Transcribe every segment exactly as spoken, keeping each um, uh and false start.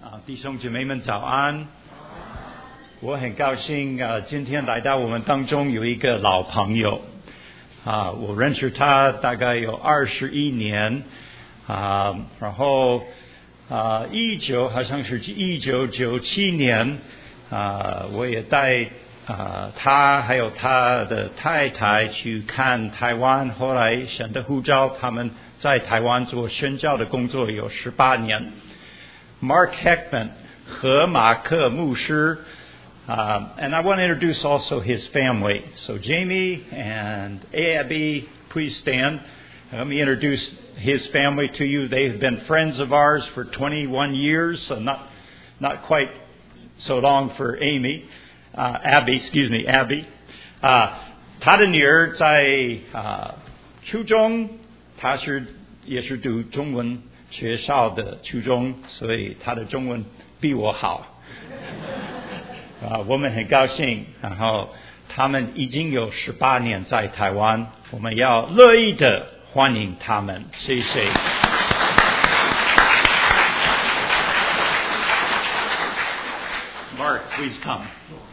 啊，弟兄姐妹们早安！我很高兴啊，今天来到我们当中有一个老朋友啊，我认识他大概有二十一年啊，然后啊，一九好像是一九九七年啊，我也带啊他还有他的太太去看台湾，后来神的呼召，他们在台湾做宣教的工作有十八年。Mark Heckman 何马克牧师uh, and I want to introduce also his family. So Jamie and Abby, please stand. Let me introduce his family to you. They've been friends of ours for twenty-one years, so not not quite so long for Amy, uh, Abby, excuse me, Abby. Uh, 他的女儿在uh, 初中，她是也是读中文学校的初中，所以他的中文比我好。啊，我们很高兴，然后他们已经有十八年在台湾，我们要乐意的欢迎他们，谢谢。Mark, please come.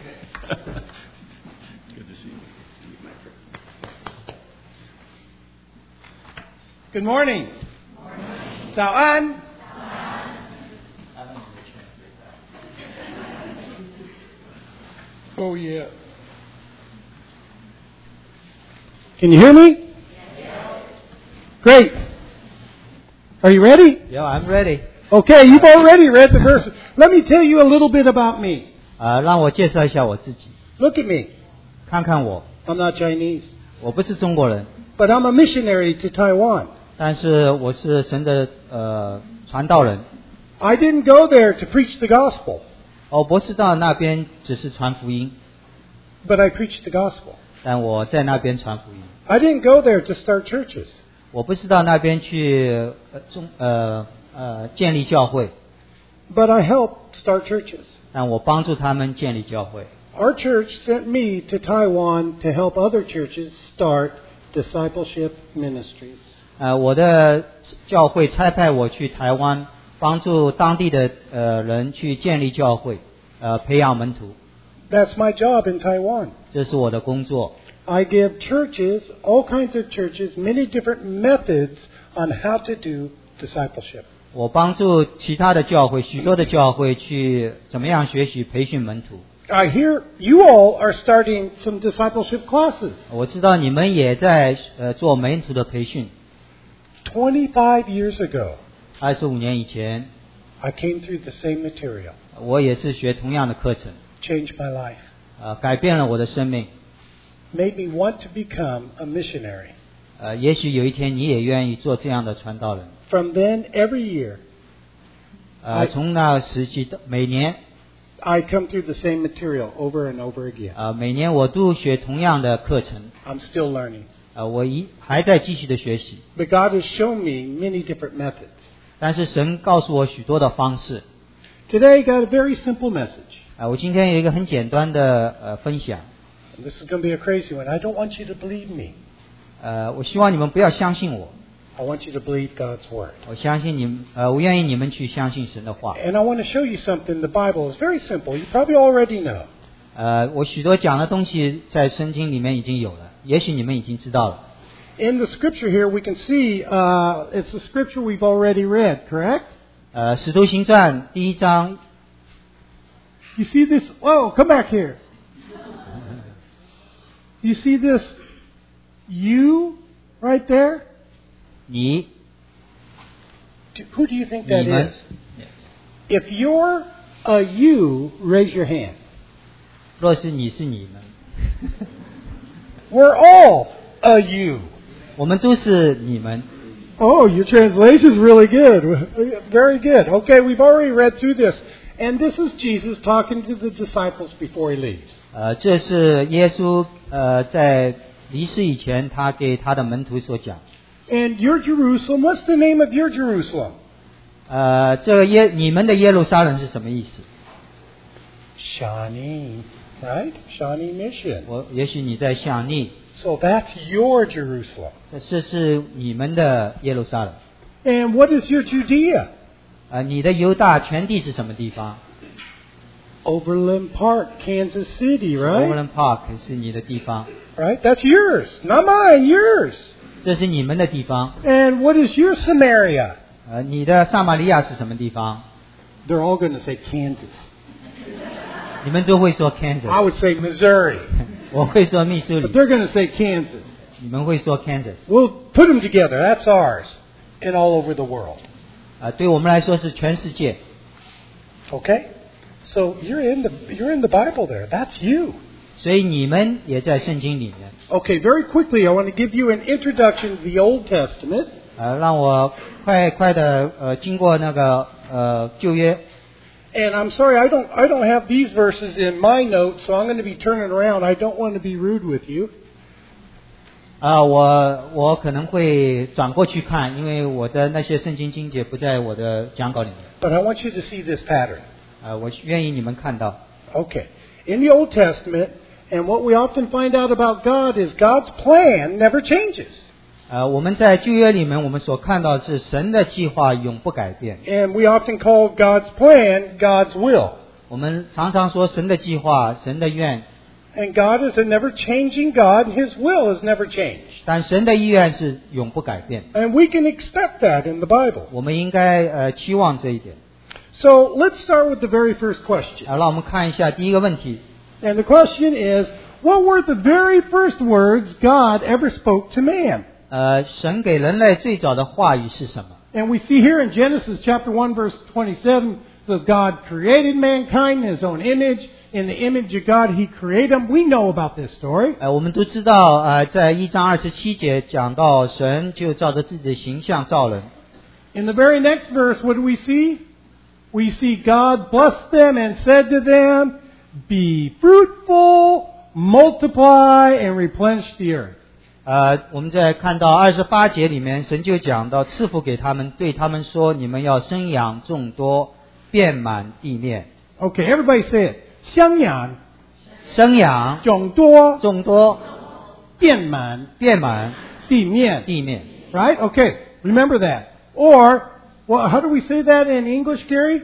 Good to see you. Good morning. 早安。Oh yeah. Can you hear me? Great. Are you ready? Yeah, I'm ready. Okay, you've already read the verse. Let me tell you a little bit about me. 啊，让我介绍一下我自己。 Look at me. 看看我。 I'm not Chinese. 我不是中国人。 But I'm a missionary to Taiwan. 但是我是神的呃传道人。 I didn't go there to preach the gospel. 我不是到那边只是传福音。 But I preached the gospel. 但我在那边传福音。 I didn't go there to start churches. 我不是到那边去呃中呃呃建立教会。 But I helped start churches. 但我帮助他们建立教会。 Our church sent me to Taiwan to help other churches start discipleship ministries. 呃，我的教会差派我去台湾，帮助当地的呃人去建立教会，呃，培养门徒。 That's my job in Taiwan. 这是我的工作。 I give churches, all kinds of churches, many different methods on how to do discipleship. 我帮助其他的教会，许多的教会去怎么样学习培训门徒。 I hear you all are starting some discipleship classes. 我知道你们也在呃做门徒的培训。 Twenty-five years ago, 二十五年以前 I came through the same material. 我也是学同样的课程。 Changed my life. 呃，改变了我的生命。 Made me want to become a missionary. 呃，也许有一天你也愿意做这样的传道人。 From then, every year, 呃，从那时期的每年 I come through the same material over and over again. 呃，每年我都学同样的课程。 I'm still learning. 呃，我一还在继续的学习。 But God has shown me many different methods. 但是神告诉我许多的方式。 Today, I got a very simple message. 啊、呃，我今天有一个很简单的呃分享。 And this is going to be a crazy one. I don't want you to believe me. 呃，我希望你们不要相信我。 I want you to believe God's word. 我相信你们，呃，我愿意你们去相信神的话。 And I want to show you something. The Bible is very simple. You probably already know. 呃，我许多讲的东西在圣经里面已经有了，也许你们已经知道了。 In the scripture here, we can see uh, it's the scripture we've already read, correct? 呃，使徒行传第一章。 You see this? Oh, come back here. You see this you right there? 你 Who do you think that 你们 is? If you're a you, raise your hand. 若是你是你们， We're all a you. 我们都是你们。 Oh, your translation is really good. Very good. Okay, we've already read through this. And this is Jesus talking to the disciples before he leaves. 呃，这是耶稣呃在离世以前，他给他的门徒所讲。 And your Jerusalem, what's the name of your Jerusalem? 呃，这个耶你们的耶路撒冷是什么意思？ Shawnee, right? Shawnee Mission. 我也许你在想你。 So that's your Jerusalem. 这是你们的耶路撒冷。 And what is your Judea? 呃，你的犹大全地是什么地方 Overland Park, Kansas City, right? Overland Park 是你的地方， Right? That's yours. Not mine, yours. 这是你们的地方。 And what is your Samaria? 呃，你的撒玛利亚是什么地方？ They're all going to say Kansas. 你们都会说 I Kansas， would say Missouri. 我会说密苏 But 里， they're going to say Kansas. 你们会说 Kansas。 We'll put them together. That's ours. And all over the world. 啊，对我们来说是全世界。 Okay? So you're in the you're in the Bible there. That's you. 所以你们也在圣经里面。 Okay, very quickly I want to give you an introduction to the Old Testament. 呃，让我快快的呃，经过那个呃旧约。 And I'm sorry, I don't I don't have these verses in my notes, so I'm going to be turning around. I don't want to be rude with you. 啊，我我可能会转过去看，因为我的那些圣经经节不在我的讲稿里面。 But I want you to see this pattern. 啊，我愿意你们看到。 Okay. In the Old Testament, and what we often find out about God is God's plan never changes. 呃，我们在旧约里面，我们所看到的是神的计划永不改变。 And we often call God's plan God's will. 我们常常说神的计划、神的愿， And God is a never changing God, and His will has never changed. 但神的意愿是永不改变。 And we can expect that in the Bible. 我们应该呃期望这一点。 So let's start with the very first question. 啊，让我们看一下第一个问题。 And the question is, what were the very first words God ever spoke to man? 呃，神给人类最早的话语是什么？ And we see here in Genesis chapter one verse twenty-seven, so God created mankind in His own image. In the image of God He created them. We know about this story. 呃，我们都知道，呃，在一章二十七节讲到神就照着自己的形象造人。 In the very next verse, what do we see? We see God blessed them and said to them, be fruitful, multiply, and replenish the earth. 呃，我们在看到二十八节里面，神就讲到赐福给他们，对他们说：你们要生养众多，遍满地面。 Okay, everybody say it. 生养生养众多众多， 遍满遍满地面. 地面。 Right? Okay, remember that. Or, well, how do we say that in English, Gary?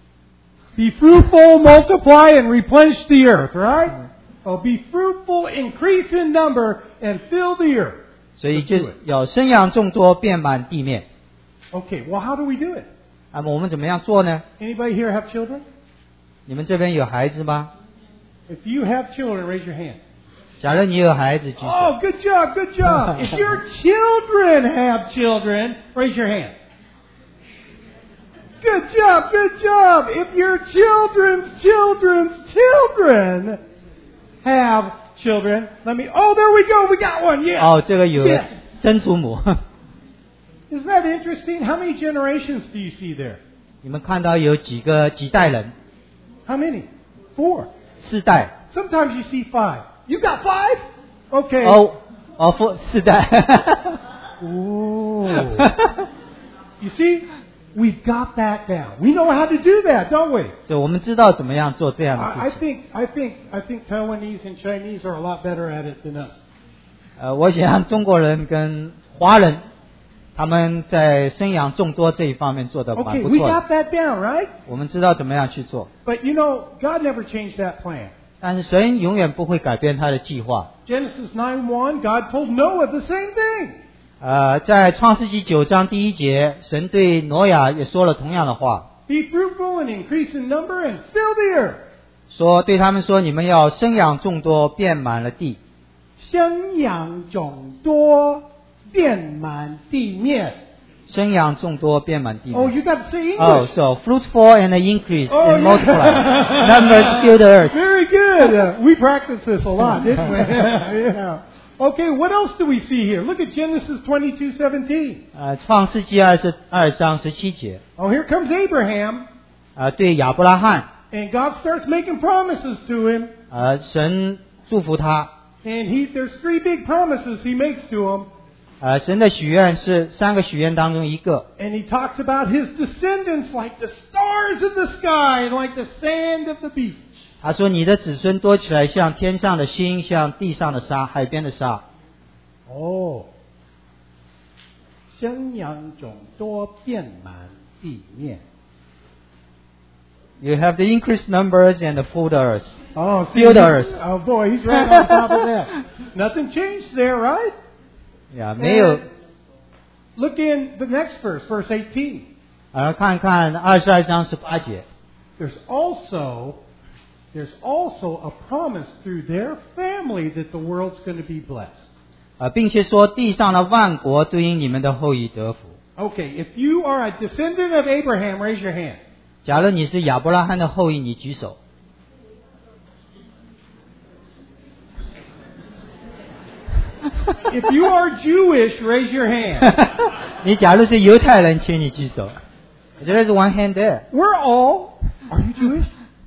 Be fruitful, multiply, and replenish the earth, right? Oh, be fruitful, increase in number, and fill the earth. 所以就要生养众多，遍满地面。 Okay, well, how do we do it? 那么我们怎么样做呢？ Anybody here have children? 你们这边有孩子吗？ If you have children, raise your hand. 假如你有孩子，举手。 Oh, good job, good job. If your children have children, raise your hand. Good job, good job. If your children's children's children have children, let me, oh, there we go, we got one, yeah. 哦，这个有 Yes. 曾祖母。 Isn't that interesting? How many generations do you see there? 你们看到有几个几代人？ How many? Four. 四代。 Sometimes you see five. You got five? Okay. 哦哦，四四代。 Ooh. You see, we've got that down. We know how to do that, don't we? 所以我们知道怎么样做这样的 I, I 事情。 think I think I think Taiwanese and Chinese are a lot better at it than us. 呃，我想中国人跟华人，他们在生养众多这一方面做得蛮 Okay, 不 we 错的。 got that down, right? 我们知道怎么样去做， But you know, God never changed that plan. 但是神永远不会改变他的计划。 Genesis nine one, God told Noah the same thing. 呃，在创世纪九章第一节，神对挪亚也说了同样的话， Be fruitful and increase in number and fill the earth. 说对他们说，你们要生养众多，遍满了地。 生养众多，遍满地面。 生养众多，遍满地面。 Oh, you got to say Oh, English. so fruitful and increase Oh, and yeah. multiply. Numbers fill the earth. Very good. Uh, we practiced this a lot, didn't we? Yeah. Okay, what else do we see here? Look at Genesis twenty-two seventeen. 呃，创世纪二十二章十七节， Oh, here comes Abraham, 呃，对亚伯拉罕， and God starts making promises to him. 呃，神祝福他， And he, there's three big promises he makes to him. 呃，神的许愿是三个许愿当中一个， And he talks about his descendants like the stars of the sky and like the sand of the beach. 他说你的子孙多起来，像天上的星，像地上的沙，海边的沙。 Oh. 生养众多，遍满地面。 You have the increased numbers and the food earth. Oh, see, Field earth. oh boy, he's right on top of that. Nothing changed there, right? Yeah, 没有 And look in the next verse, verse eighteen. 呃，看看二十二章十八节。 There's also there's also a promise through their family that the world's going to be blessed. 呃，并且说地上的万国都因你们的后裔得福。 Okay, if you are a descendant of Abraham, raise your hand. 假如你是亚伯拉罕的后裔，你举手。 If you are Jewish, raise your hand. 你假如是犹太人，请你举手。There is one hand there. We're all. Are you Jewish?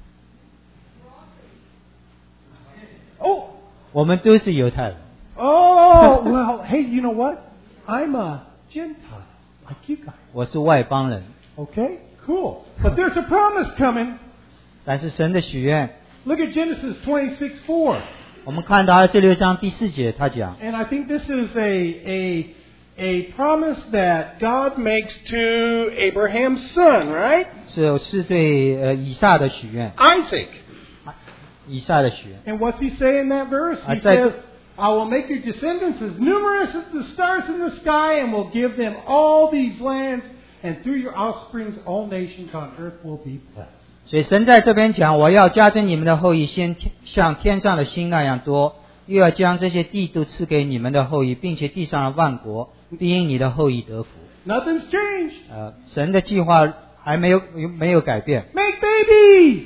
Oh, 我们都是犹太人。 oh. Well, hey, you know what? I'm a Gentile, like you guys. 我是外邦人， Okay, cool. But there's a promise coming. 但是神的许愿， Look at Genesis twenty-six four. 我们看到二十六章第四节，他讲， And I think this is a a a promise that God makes to Abraham's son, right? 是是对呃以撒的许愿， Isaac. 以撒的许愿。 And what's he say in that verse? He I said- says, I will make your descendants as numerous as the stars in the sky and will give them all these lands, and through your offsprings all nations on earth will be blessed. 所以神在这边讲，我要加增你们的后裔，先天像天上的星那样多，又要将这些地都赐给你们的后裔，并且地上的万国必因你的后裔得福。 Nothing's changed. 呃，神的计划还没有没有改变， Make babies.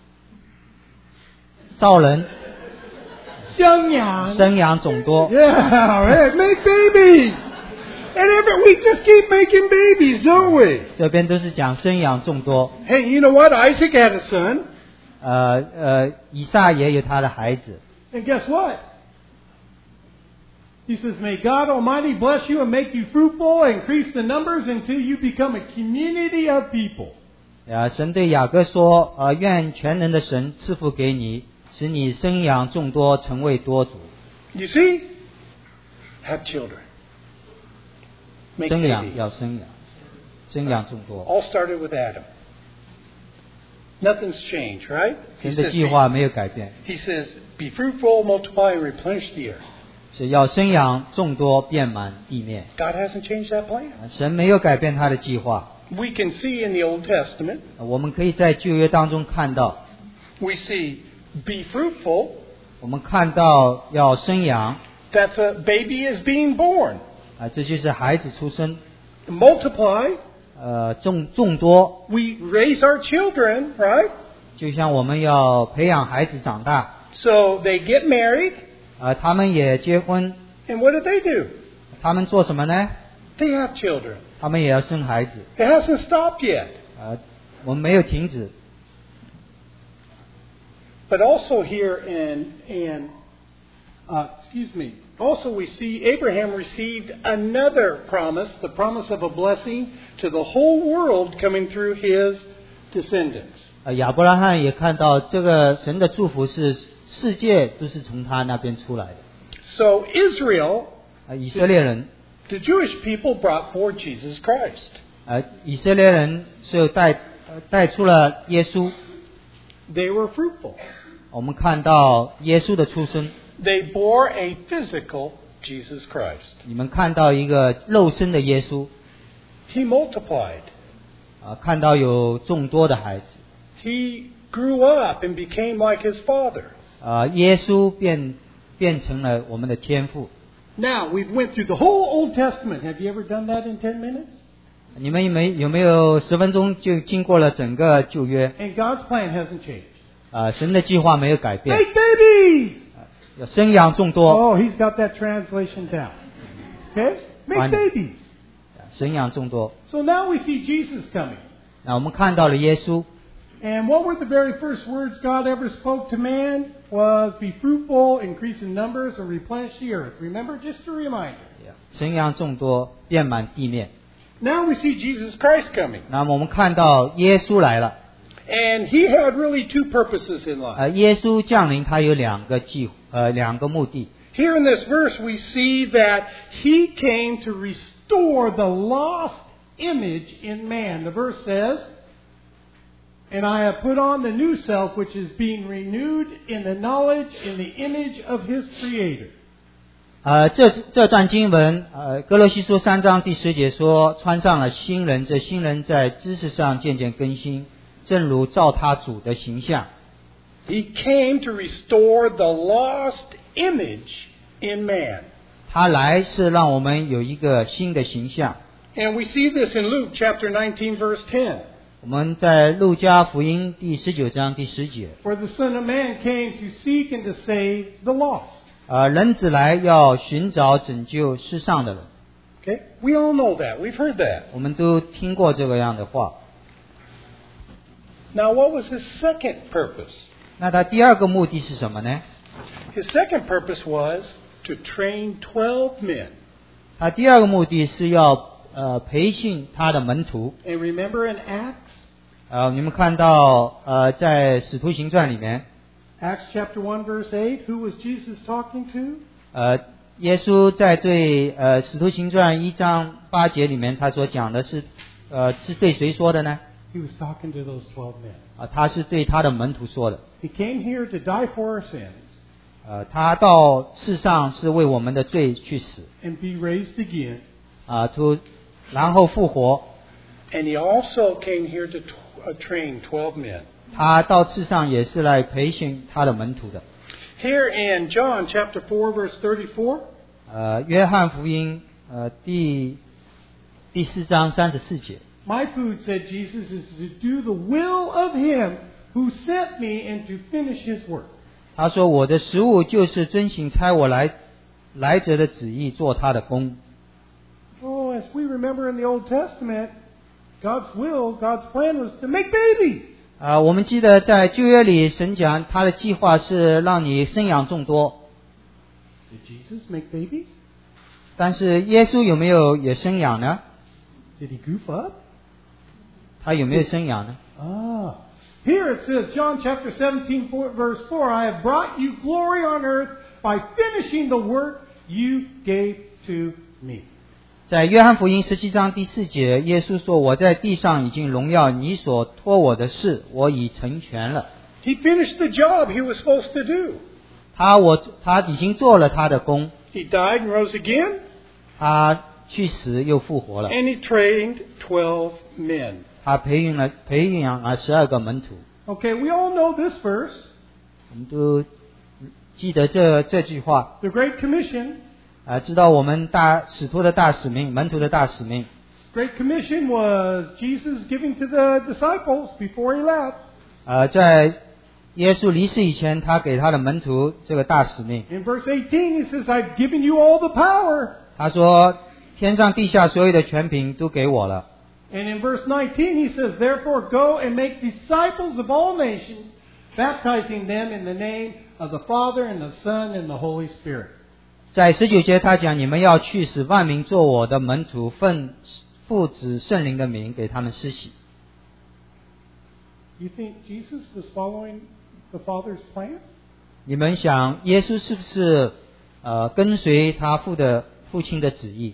造人生养。 生养众多。 Yeah, right. Make babies. And every, we just keep making babies, don't we? 这边都是讲生养众多。 Hey, you know what? Isaac had a son. 呃呃，以撒也有他的孩子。 And guess what? He says, May God Almighty bless you and make you fruitful, increase the numbers until you become a community of people. 呃，神对雅各说，呃，愿全能的神赐福给你，使你生养众多，成为多族。 You see? Have children. Make 生养 babies. 要生养，生养众多。 All started with Adam. Nothing's changed, right? He 神的 says, 计划没有改变， he says, Be fruitful, multiply, and replenish the earth. 是要生养众多，遍满地面。 God hasn't changed that plan. 呃神没有改变他的计划。 We can see in the Old Testament, 呃我们可以在旧约当中看到， we see, Be fruitful, 我们看到要生养， that's a baby is being born. 啊、这就是孩子出生， Multiply, 呃，众众多， we raise our children, right? 就像我们要培养孩子长大， So they get married, 呃，他们也结婚， and what do they do? 他们做什么呢？ They have children. 他们也要生孩子， It hasn't stopped yet. 呃，我们没有停止。 But also here in, in uh, excuse me, also we see Abraham received another promise, the promise of a blessing to the whole world coming through his descendants. 呃，亚伯拉罕也看到这个神的祝福是世界都是从他那边出来的。 So Israel, 呃，以色列人， the Jewish people brought forth Jesus Christ. 呃，以色列人是带呃带出了耶稣。 They were fruitful. 我们看到耶稣的出生， They bore a physical Jesus Christ. 你们看到一个肉身的耶稣， He multiplied. 啊、看到有众多的孩子， He grew up and became like his father. 啊、耶稣变变成了我们的天父。 Now, we've went through the whole Old Testament. Have you ever done that in ten minutes? 你们有没有没有十分钟就经过了整个旧约？ And God's plan hasn't changed. 啊、神的计划没有改变， Make babies! 要生养众多， Oh, he's got that translation down. Okay? Make Fine. babies. 生养众多。 So now we see Jesus coming. 那我们看到了耶稣， And what were the very first words God ever spoke to man? Was be fruitful, increase in numbers, and replenish the earth. Remember? Just a reminder. 生养众多，遍满地面。 Now we see Jesus Christ coming. 那么我们看到耶稣来了， And he had really two purposes in life. 呃，耶稣降临，他有两个计，呃，两个目的。 Here in this verse, we see that he came to restore the lost image in man. The verse says, And I have put on the new self, which is being renewed in the knowledge in the image of His Creator. 呃，这这段经文，呃，哥罗西书三章第十节说，穿上了新人，这新人在知识上渐渐更新，正如照他主的形象。 He came to restore the lost image in man. 他来是让我们有一个新的形象。 And we see this in Luke chapter nineteen, verse ten. 我们在路加福音第十九章第十节。 For the Son of Man came to seek and to save the lost. 呃，人子来要寻找拯救世上的人。 Okay? We all know that. We've heard that. 我们都听过这个样的话。 Now, what was his second purpose? 那他第二个目的是什么呢？ His second purpose was to train twelve men. 他第二个目的是要呃培训他的门徒。 And remember in Acts? 呃，你们看到呃在使徒行传里面， Acts chapter one, verse eight, who was Jesus talking to? 呃，耶稣在对呃使徒行传一章八节里面，他所讲的是呃是对谁说的呢？ He was talking to those twelve men. 啊、他是对他的门徒说的。 He came here to die for our sins 呃，他到世上是为我们的罪去死， and be raised again. 啊、出然后复活。 And he also came here to t- uh, train twelve men. 他到世上也是来培训他的门徒的。 Here in John chapter four, verse thirty-four, 呃，约翰福音呃第第四章三十四节。 My food, said Jesus, is to do the will of Him who sent me and to finish His work. 他说：“我的食物就是遵行差我来来者的旨意，做他的工。” Oh, as we remember in the Old Testament, God's will, God's plan was to make babies. 啊、我们记得在旧约里，神讲他的计划是让你生养众多。 Did Jesus make babies? 但是耶稣有没有也生养呢？ Did He goof up? 他有没有生养呢？ Ah. Here it says, John chapter seventeen, verse four, I have brought you glory on earth by finishing the work you gave to me. 在约翰福音十七章第四节，耶稣说：“我在地上已经荣耀你所托我的事，我已成全了。” he finished the job he was supposed to do. 他我他已经做了他的工， He died and rose again, 他去死又复活了， and he trained twelve men. 他培育了培养了十二个门徒。 Okay, we all know this verse, 我们都记得这这句话， the Great Commission. 啊、知道我们大使徒的大使命，门徒的大使命。 Great Commission was Jesus giving to the disciples before He left. 呃，在耶稣离世以前，他给他的门徒这个大使命。 In verse eighteen, He says, I've given you all the power. 他说：“天上地下所有的权柄都给我了。” And in verse nineteen, He says, Therefore go and make disciples of all nations, baptizing them in the name of the Father and the Son and the Holy Spirit. 在十九节，他讲：“你们要去，使万民做我的门徒，奉父子圣灵的名给他们施洗。” You think Jesus was following the Father's plan? 你们想，耶稣是不是呃跟随他父的父亲的旨意？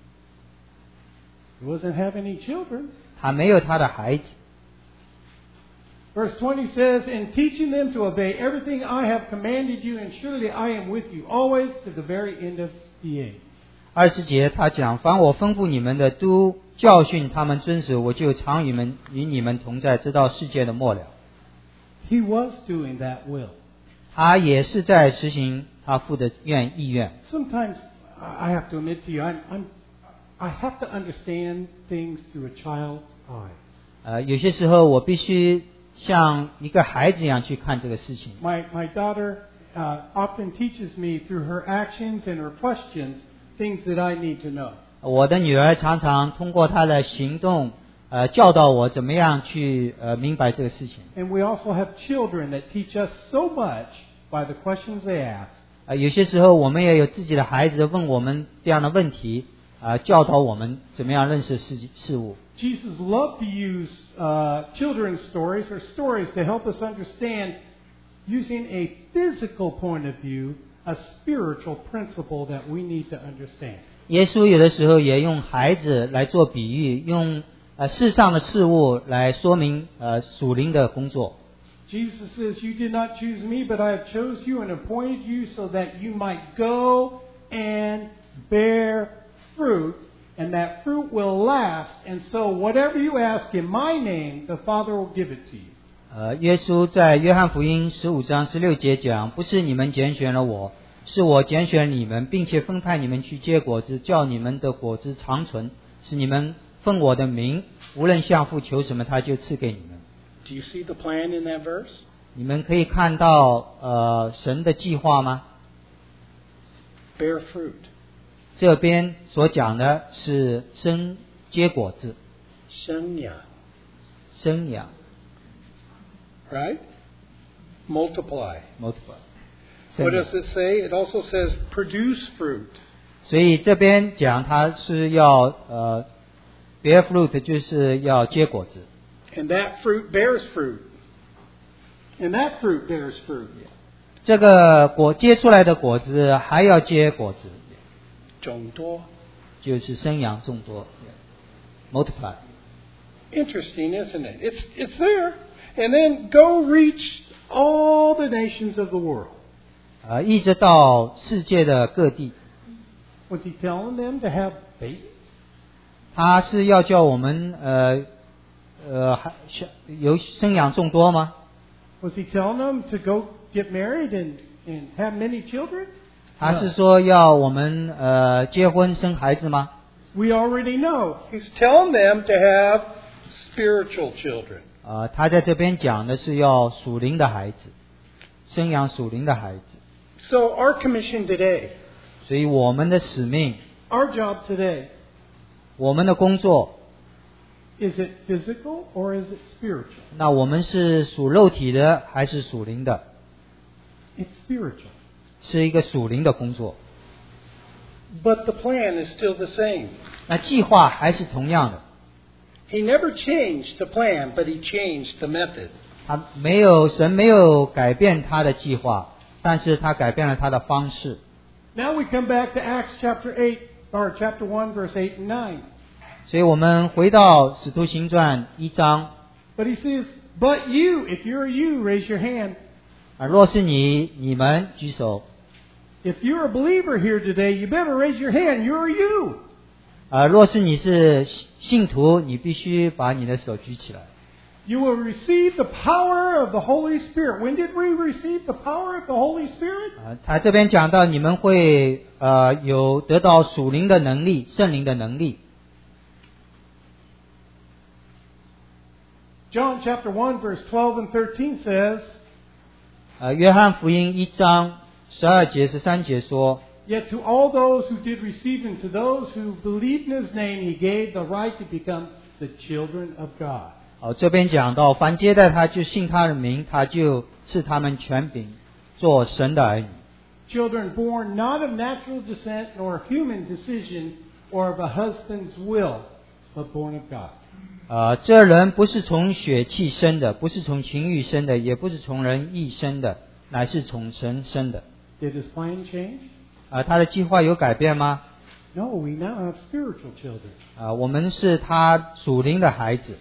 He wasn't having any children. 他没有他的孩子。 Verse twenty says, In teaching them to obey everything I have commanded you, and surely I am with you always to the very end of the age. 二十节他讲：“凡我吩咐你们的，都教训他们遵守，我就常与你们与你们同在，直到世界的末了。” He was doing that will. 他也是在实行他父的愿意愿。 Sometimes I have to admit to you, I'm, I'm, I have to understand things through a child's eyes. 呃，有些时候我必须像一个孩子一样去看这个事情。 My, my daughter uh, often teaches me through her actions and her questions things that I need to know. 我的女儿常常通过她的行动，呃，教导我怎么样去呃明白这个事情。 And we also have children that teach us so much by the questions they ask. 呃，有些时候我们也有自己的孩子问我们这样的问题，呃，教导我们怎么样认识事事物。 Jesus loved to use uh, children's stories or stories to help us understand, using a physical point of view, a spiritual principle that we need to understand. 耶稣有的时候也用孩子来做比喻，用呃世上的事物来说明呃属灵的工作。 Jesus says, "You did not choose me, but I have chose you and appointed you so that you might go and bear fruit, and that fruit will last. And so whatever you ask in my name, the Father will give it to you." 呃，耶稣在约翰福音十五章十六节讲，不是你们拣选了我，是我拣选你们，并且分派你们去结果子，叫你们的果子长存，使你们奉我的名，无论向父求什么，他就赐给你们。 Do you see the plan in that verse? 你们可以看到呃神的计划吗？ Bear fruit. 这边所讲的是生结果子， 生养。 生养 Right? Multiply. multiply。 What does it say? It also says produce fruit. 所以这边讲它是要呃 bear fruit， 就是要结果子。 And that fruit bears fruit. And that fruit bears fruit. 这个果结出来的果子还要结果子， 众多。 就是生养众多 multiply。 Interesting, isn't it? It's it's there. And then go reach All the nations of the world. 呃，一直到世界的各地。 Was he telling them to have babies? 他是要叫我们呃呃还有生养众多吗？ Was he telling them to go get married and, and have many children? 他是说要我们呃结婚生孩子吗？ We already know. He's telling them to have spiritual children. 呃，他在这边讲的是要属灵的孩子，生养属灵的孩子。 So our commission today, 所以我们的使命， Our job today, 我们的工作， is it physical or is it spiritual? 那我们是属肉体的还是属灵的？ It's spiritual. 是一个属灵的工作。 but the plan is still the same. 那计划还是同样的， He never changed the plan, but he changed the method. 他没有神没有改变他的计划，但是他改变了他的方式。 Now we come back to Acts chapter eight, or chapter one, verse eight and nine. 所以我们回到使徒行传一章 But he says, "But you, if you're you, raise your hand. 啊，若是你你们举手 If you're a believer here today, you better raise your hand. You're you." 啊，若是你是信徒，你必须把你的手举起来。 You will receive the power of the Holy Spirit. When did we receive the power of the Holy Spirit? 啊，他这边讲到你们会呃有得到属灵的能力，圣灵的能力。 John chapter one, verse twelve and thirteen says, 呃，约翰福音一章十二节十三节说， "Yet to all those who did receive him, to those who believed in his name, he gave the right to become the children of God." 哦，这边讲到，凡接待他，就信他的名，他就赐他们权柄，做神的儿女。 Children born not of natural descent, nor of human decision, or of a husband's will, but born of God. 呃，这人不是从血气生的，不是从情欲生的，也不是从人意生的，乃是从神生的。 Did his plan change? 啊、他的计划有改变吗？ No, we now have spiritual children. 啊、我们是他属灵的孩子。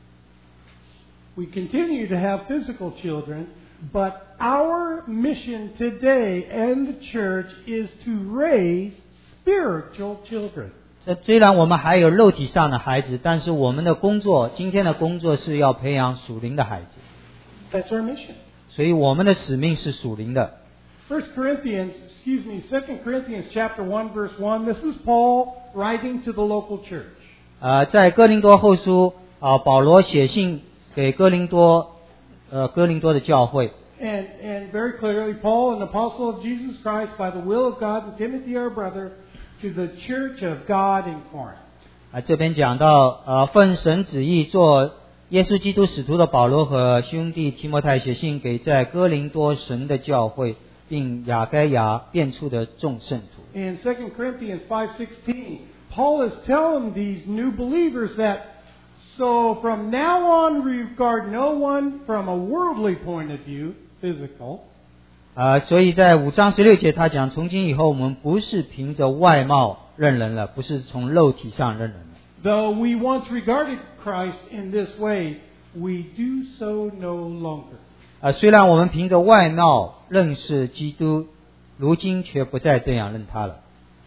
We continue to have physical children, but our mission today and the church is to raise spiritual children. 这虽然我们还有肉体上的孩子，但是我们的工作，今天的工作是要培养属灵的孩子。 That's our mission. 所以我们的使命是属灵的。 First Corinthians, excuse me, Second Corinthians chapter one, verse one. This is Paul writing to the local church. 呃，在哥林多后书啊、保罗写信给哥林多，呃，哥林多的教会。 And, and very clearly, Paul, an apostle of Jesus Christ, by the will of God, and Timothy our brother, to the church of God in Corinth. 啊，这边讲到，呃，奉神旨意做耶稣基督使徒的保罗和兄弟提摩太写信给在哥林多神的教会，并亚该亚变出的众圣徒。 In Second Corinthians five sixteen, Paul is telling these new believers that, so from now on regard no one from a worldly point of view, physical, 啊，所以在五章十六节他讲，从今以后我们不是凭着外貌认人了，不是从肉体上认人了。 Though we once regarded Christ in this way, we do so no longer. 呃，虽然我们凭着外貌认识基督，如今却不再这样认他了。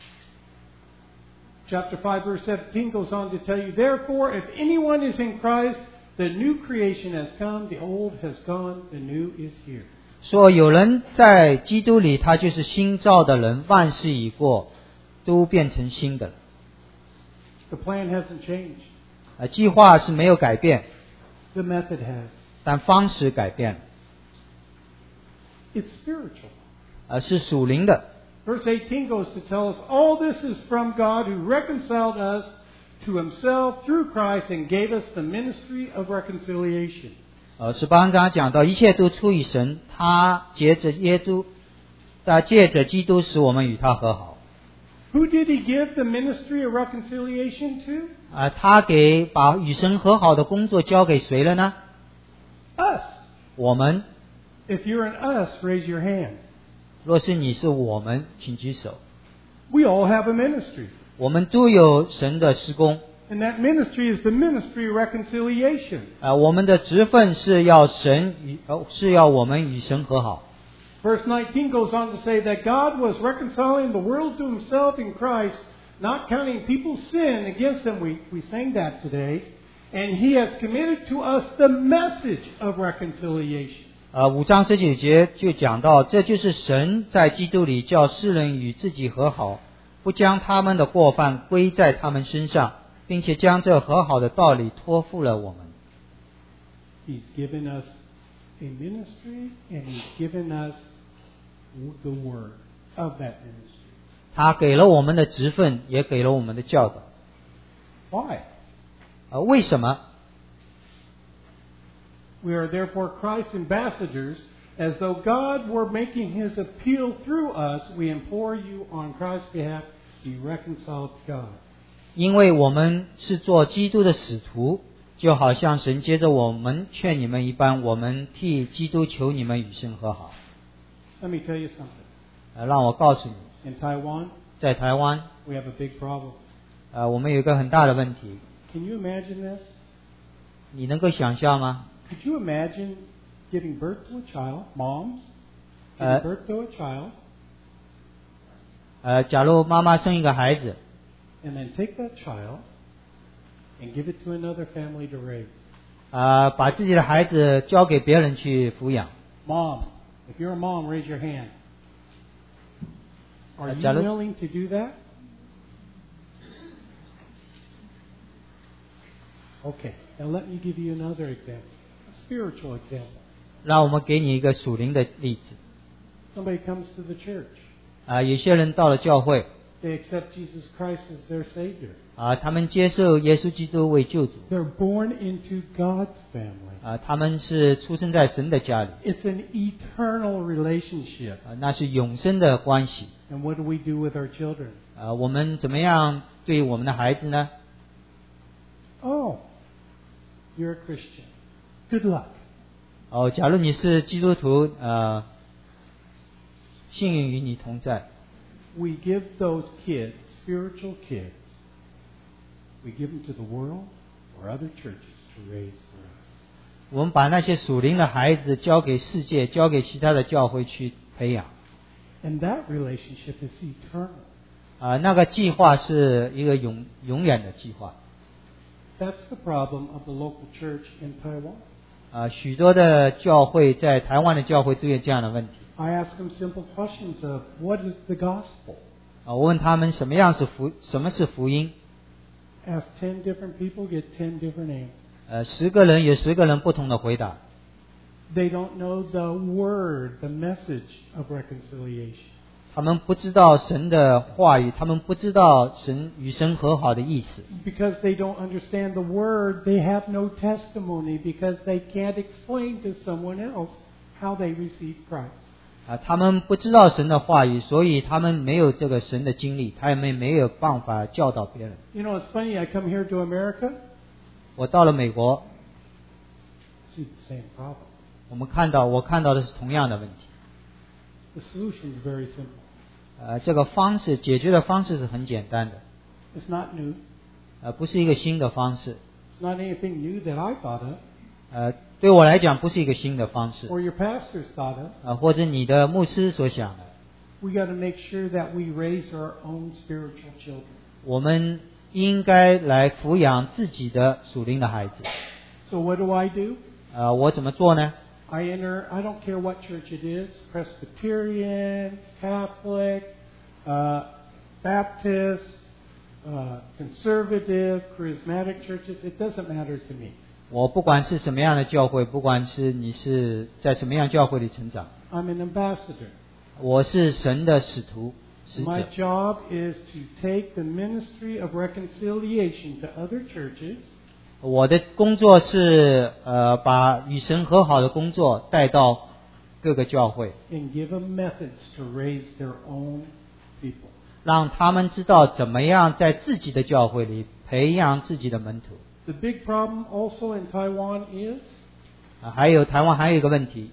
Chapter five, verse seventeen goes on to tell you, Therefore, if anyone is in Christ, the new creation has come, the old has gone, the new is here. 说有人在基督里，他就是新造的人，万事已过，都变成新的了。 The plan hasn't changed. 呃，计划是没有改变， The method has. 但方式改变了。 It's spiritual. 呃，是属灵的。 Verse eighteen goes to tell us, All this is from God who reconciled us to himself through Christ and gave us the ministry of reconciliation. 呃，十八章讲到，一切都出于神，他借着耶稣，他借着基督使我们与他和好。 Who did he give the ministry of reconciliation to? 啊、呃，他给把与神和好的工作交给谁了呢？ Us. 我们。 If you're an us, raise your hand. 若是你是我们，请举手。 We all have a ministry. 我们都有神的施工。 And that ministry is the ministry of reconciliation. 啊、呃，我们的职分是要神与、呃、是要我们与神和好。 Verse nineteen goes on to say that God was reconciling the world to himself in Christ, not counting people's sin against them. We, we sang that today. And he has committed to us the message of reconciliation. 呃，五章十九节就讲到，这就是神在基督里叫世人与自己和好，不将他们的过犯归在他们身上，并且将这和好的道理托付了我们。 He's given us a ministry and he's given us the word of that ministry. 他给了我们的职分，也给了我们的教导。 Why? 呃，为什么？ We are therefore Christ's ambassadors, as though God were making his appeal through us. We implore you on Christ's behalf, be reconciled to God. 因为我们是做基督的使徒，就好像神接着我们劝你们一般，我们替基督求你们与神和好。 Let me tell you something. 呃，让我告诉你， In Taiwan, 在台湾， we have a big problem. 呃，我们有一个很大的问题， Can you imagine this? 你能够想象吗？ Could you imagine giving birth to a child, moms, giving Uh, birth to a child, 呃，假如妈妈生一个孩子， and then take that child and give it to another family to raise? 呃，把自己的孩子交给别人去抚养。 Mom, if you're a mom, raise your hand. Are Uh, you Jalo? willing to do that? Okay, now let me give you another example, a spiritual example. 让我们给你一个属灵的例子。 Somebody comes to the church. 啊、有些人到了教会， They accept Jesus Christ as their Savior. 啊、他们接受耶稣基督为救主， They're born into God's family. 啊、他们是出生在神的家里， It's an eternal relationship. 啊、那是永生的关系。 And what do we do with our children? 啊、我们怎么样对我们的孩子呢？ Oh, you're a Christian. Good luck. 哦，假如你是基督徒，呃，幸运与你同在。 We give those kids, spiritual kids, we give them to the world or other churches to raise for us. 我们把那些属灵的孩子交给世界，交给其他的教会去培养。 And that relationship is eternal. 啊、那个计划是一个永永远的计划。 That's the problem of the local church in Taiwan. 啊、许多的教会在台湾的教会都有这样的问题。 I ask them simple questions of what is the gospel? 啊、我问他们什么样是福，什么是福音？ Ask ten different people, get ten different answers. 呃，十个人有十个人不同的回答。 They don't know the word, the message of reconciliation. 他们不知道神的话语，他们不知道神与神和好的意思。 Because they don't understand the word, they have no testimony because they can't explain to someone else how they received Christ. 啊，他们不知道神的话语，所以他们没有这个神的经历，他们没有办法教导别人。 You know, it's funny, I come here to America, 我到了美国， see the same problem. 我们看到我看到的是同样的问题。 The solution is very simple. 呃，这个方式解决的方式是很简单的， It's not new. 呃，不是一个新的方式。 It's not anything new that I thought of, 呃，对我来讲不是一个新的方式， or your pastors thought of. 呃，或者你的牧师所想的。 We got to make sure that we raise our own spiritual children. 我们应该来抚养自己的属灵的孩子。 So what do I do? 呃，我怎么做呢？ I enter, I don't care what church it is, Presbyterian, Catholic, uh, Baptist, uh, conservative, charismatic churches, it doesn't matter to me. 我不管是什么样的教会，不管是你是在什么样教会里成长， I'm an ambassador. 我是神的使徒使 My 者。 job is to take the ministry of reconciliation to other churches 我的工作是呃把与神和好的工作带到各个教会， and give them methods to raise their own people. 让他们知道怎么样在自己的教会里培养自己的门徒。 The big problem also in Taiwan is 啊，还有台湾还有一个问题，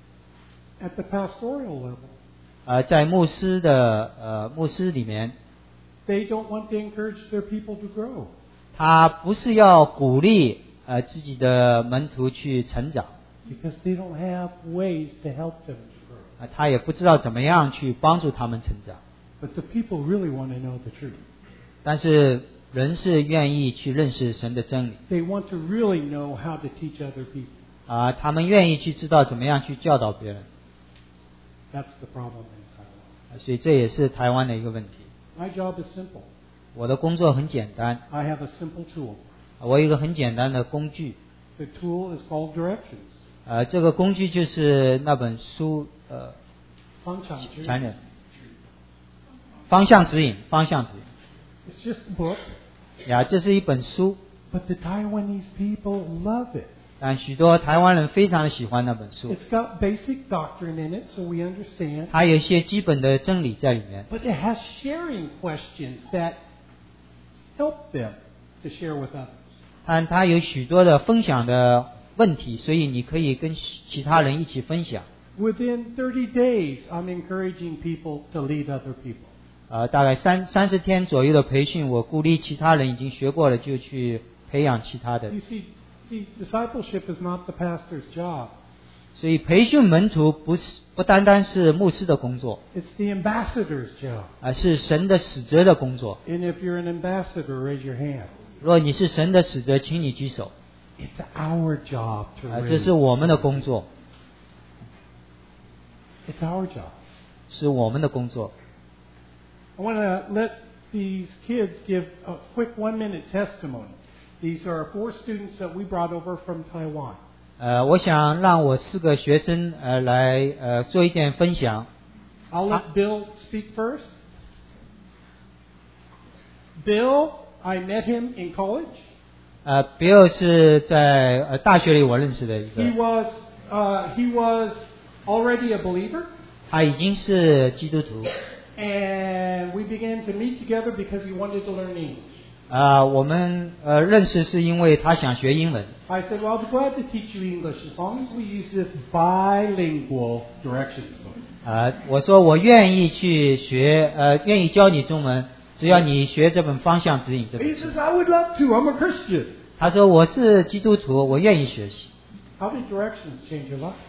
at the pastoral level. 呃，在牧师的呃牧师里面， They don't want to encourage their people to grow. 他不是要鼓励呃自己的门徒去成长， Because they don't have ways to help them to grow. 啊，他也不知道怎么样去帮助他们成长。 But the people really want to know the truth. 但是人是愿意去认识神的真理 They want to really know how to teach other people. 啊，他们愿意去知道怎么样去教导别人， That's the problem in Taiwan. 啊所以这也是台湾的一个问题。 My job is simple. 我的工作很简单， I have a simple tool. 啊我有一个很简单的工具， The tool is called directions. 呃，这个工具就是那本书，呃，前面方向指引，方向指引。 It's just a book, 呀，这是一本书， but the Taiwanese people love it. 但许多台湾人非常的喜欢那本书， It's got basic doctrine in it, so we understand. 它有一些基本的真理在里面， But it has sharing questions that help them to share with others. 但它有许多的分享的问题，所以你可以跟其他人一起分享。 Within thirty days, I'm encouraging people to lead other people. 呃，大概三三十天左右的培训，我鼓励其他人已经学过了，就去培养其他的。 You see, see, discipleship is not the pastor's job. 所以培训门徒不是不单单是牧师的工作， It's the ambassador's job. 而是神的使者的工作。 And if you're an ambassador, raise your hand. 若你是神的使者，请你举手。 It's our job to 啊， raise. 这是我们的工作， It's our job. 是我们的工作。 I want to let these kids give a quick one-minute testimony. These are four students that we brought over from Taiwan. 呃，我想让我四个学生呃来呃做一点分享。 I'll let Bill speak first. Bill, I met him in college. 呃 ，Bill 是在呃大学里我认识的一 He 个， was uh, he was already a believer, 他已经是基督徒。 and we began to meet together because he wanted to learn English. 啊、我们呃认识是因为他想学英文。 I said, "Well, I'll be glad to teach you English as long as we use this bilingual directions book." 啊、我说我愿意去学，呃，愿意教你中文，只要你学这本方向指引这本 He 书。 says, "I would love to. I'm a Christian." 他说我是基督徒，我愿意学习。 How did directions change your life?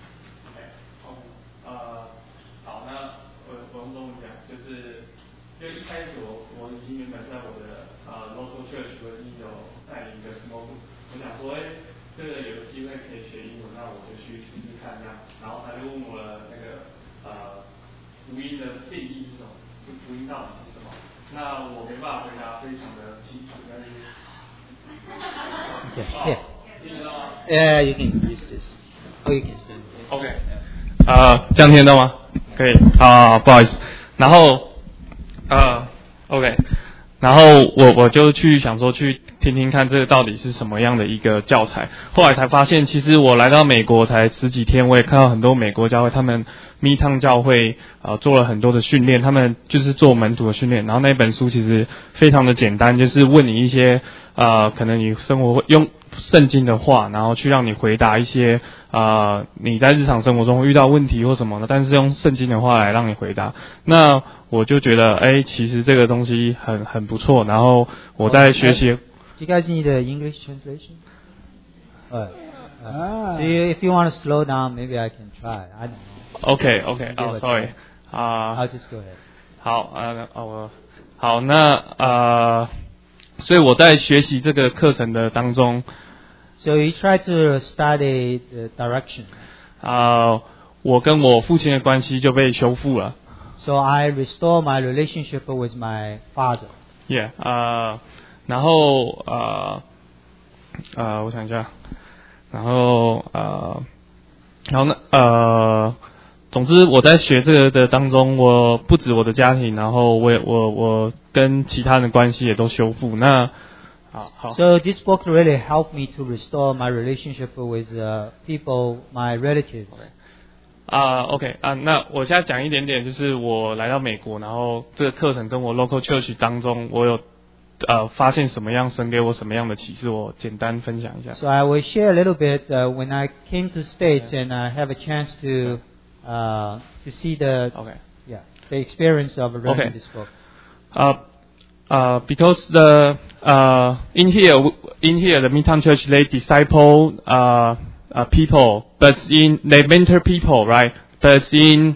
呃，好，那我我用中文讲，就是因为一开始我我已经原本在我的呃 local church 我已经有带领一个 small group，我想说，哎，这个有机会可以学英文，那我就去试试看这样。然后他就问我了那个呃福音的定义是什么，就福音到底是什么？那我没办法回答非常的清楚，但是。 Okay, here. 听得到吗？ Yeah, you can use this. Or you can stand. OK， 呃，这样听得到吗？可以啊，不好意思。然后呃 ，OK， 然后我我就去想说去听听看这个到底是什么样的一个教材。后来才发现，其实我来到美国才十几天，我也看到很多美国教会他们密汤教会呃做了很多的训练，他们就是做门徒的训练。然后那本书其实非常的简单，就是问你一些呃可能你生活会用圣经的话，然后去让你回答一些呃你在日常生活中会遇到问题或什么的，但是用圣经的话来让你回答。那我就觉得，哎，其实这个东西很很不错。然后我在学习。 Do you guys need the English translation? Uh, Ah. so you, if you want to slow down, maybe I can try. I don't know. OK OK. Give Oh, it sorry. try. 啊、 I'll just go ahead. 好，呃，哦，好，那呃，所以我在学习这个课程的当中， So you try to study the direction. 啊、我跟我父亲的关系就被修复了。 So I restore my relationship with my father. Yeah， 啊、然后呃呃，我想一下，然后呃，然后呢呃。总之，我在学这个的当中，我不止我的家庭，然后我也我我跟其他人的关系也都修复。那好好。 So this book really helped me to restore my relationship with uh, people, my relatives. 啊、OK 啊，那我现在讲一点点，就是我来到美国，然后这个课程跟我 local church 当中，我有呃发现什么样神给我什么样的启示，我简单分享一下。 So I will share a little bit uh, when I came to States and I have a chance to uh, to see the OK yeah the experience of reading Okay. this book. Uh, uh, because the uh, in here in here the Midtown Church they disciple uh, uh, people, but in they mentor people, right? But in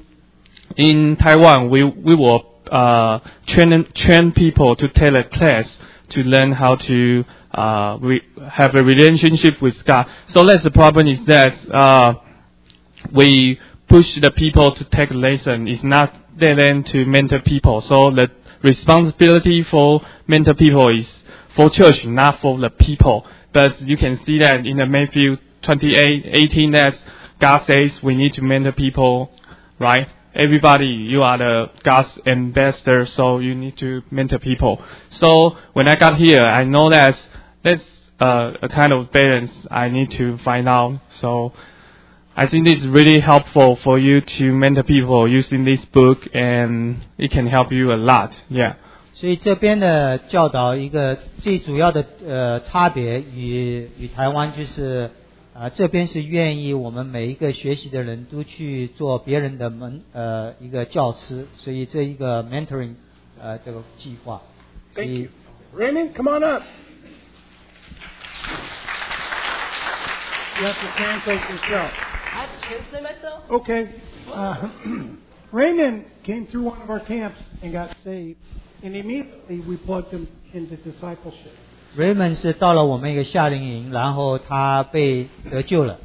in Taiwan we we will uh, train train people to take a class to learn how to uh, we have a relationship with God. So that's the problem is that uh, we push the people to take a lesson. It's not then to mentor people. So the responsibility for mentor people is for church, not for the people. But you can see that in the Matthew twenty-eight eighteen that God says we need to mentor people, right? Everybody, you are the God's ambassador, so you need to mentor people. So when I got here, I know that that's uh, a kind of balance I need to find out. So I think this is really helpful for you to mentor people using this book, and it can help you a lot. Yeah. 所以这边的教导一个最主要的呃差别与与台湾就是啊、呃、这边是愿意我们每一个学习的人都去做别人的门呃一个教师，所以这一个 mentoring 呃这个计划。 Thank you. Raymond, come on up. You have to translate yourself. I have to translate myself? Okay. Uh, Raymond came through one of our camps and got saved, and immediately we plugged him into discipleship. Raymond 是到了我们一个夏令营，然后他被得救了。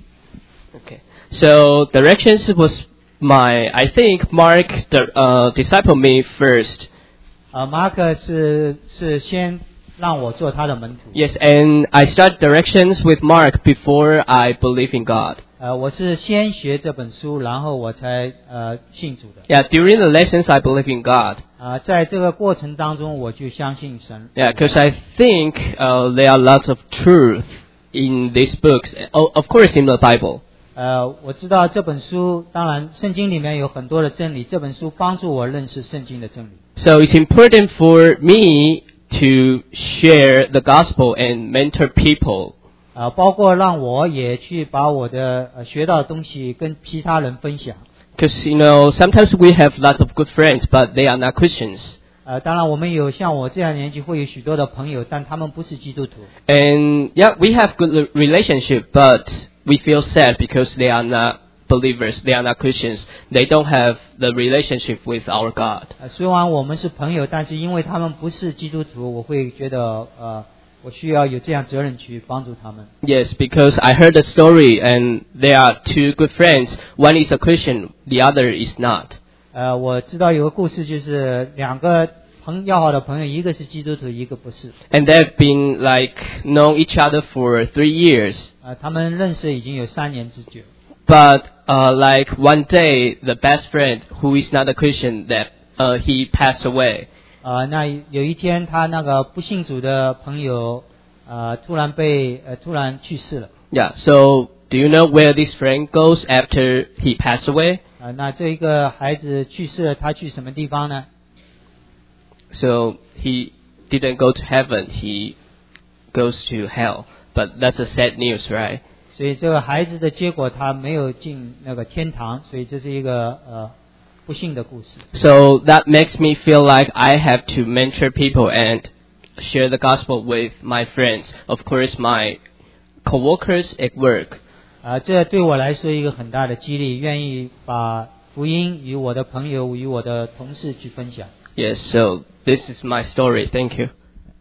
Okay. So directions was my, I think Mark the, uh, discipled me first. 啊，马可是是先让我做他的门徒。 Yes, and I started directions with Mark before I believe in God. 呃，我是先学这本书，然后我才呃信主的。 Yeah, during the lessons I believe in God. 啊、在这个过程当中，我就相信神。 Yeah, because I think uh, there are lots of truth in these books. Oh, of course, in the Bible. 呃，我知道这本书，当然圣经里面有很多的真理，这本书帮助我认识圣经的真理。 So it's important for me to share the gospel and mentor people. 啊、包括让我也去把我的呃学到的东西跟其他人分享。 Because, you know, sometimes we have lots of good friends, but they are not Christians. 呃，当然我们有像我这样年纪会有许多的朋友，但他们不是基督徒。 And, yeah, we have good re- relationship, but we feel sad because they are not believers, they are not Christians. They don't have the relationship with our God. 呃，虽然我们是朋友，但是因为他们不是基督徒，我会觉得呃，我需要有这样责任去帮助他们。 Yes, because I heard a story and there are two good friends. One is a Christian, the other is not. 呃，我知道有个故事，就是两个朋要好的朋友，一个是基督徒，一个不是。 And they've been like known each other for three years. 呃，他们认识已经有三年之久。 But uh, like one day, the best friend who is not a Christian, that uh, he passed away. 呃，那有一天，他那个不信主的朋友，呃，突然被呃突然去世了。 Yeah. So do you know where this friend goes after he passed away? 呃，那这一个孩子去世了，他去什么地方呢？ So he didn't go to heaven. He goes to hell. But that's a sad news, right? 所以这个孩子的结果，他没有进那个天堂，所以这是一个呃不幸的故事。 So that makes me feel like I have to mentor people and share the gospel with my friends. Of course, my co-workers at work. 啊，这对我来说一个很大的激励，愿意把福音与我的朋友、与我的同事去分享。 Yes, so this is my story. Thank you.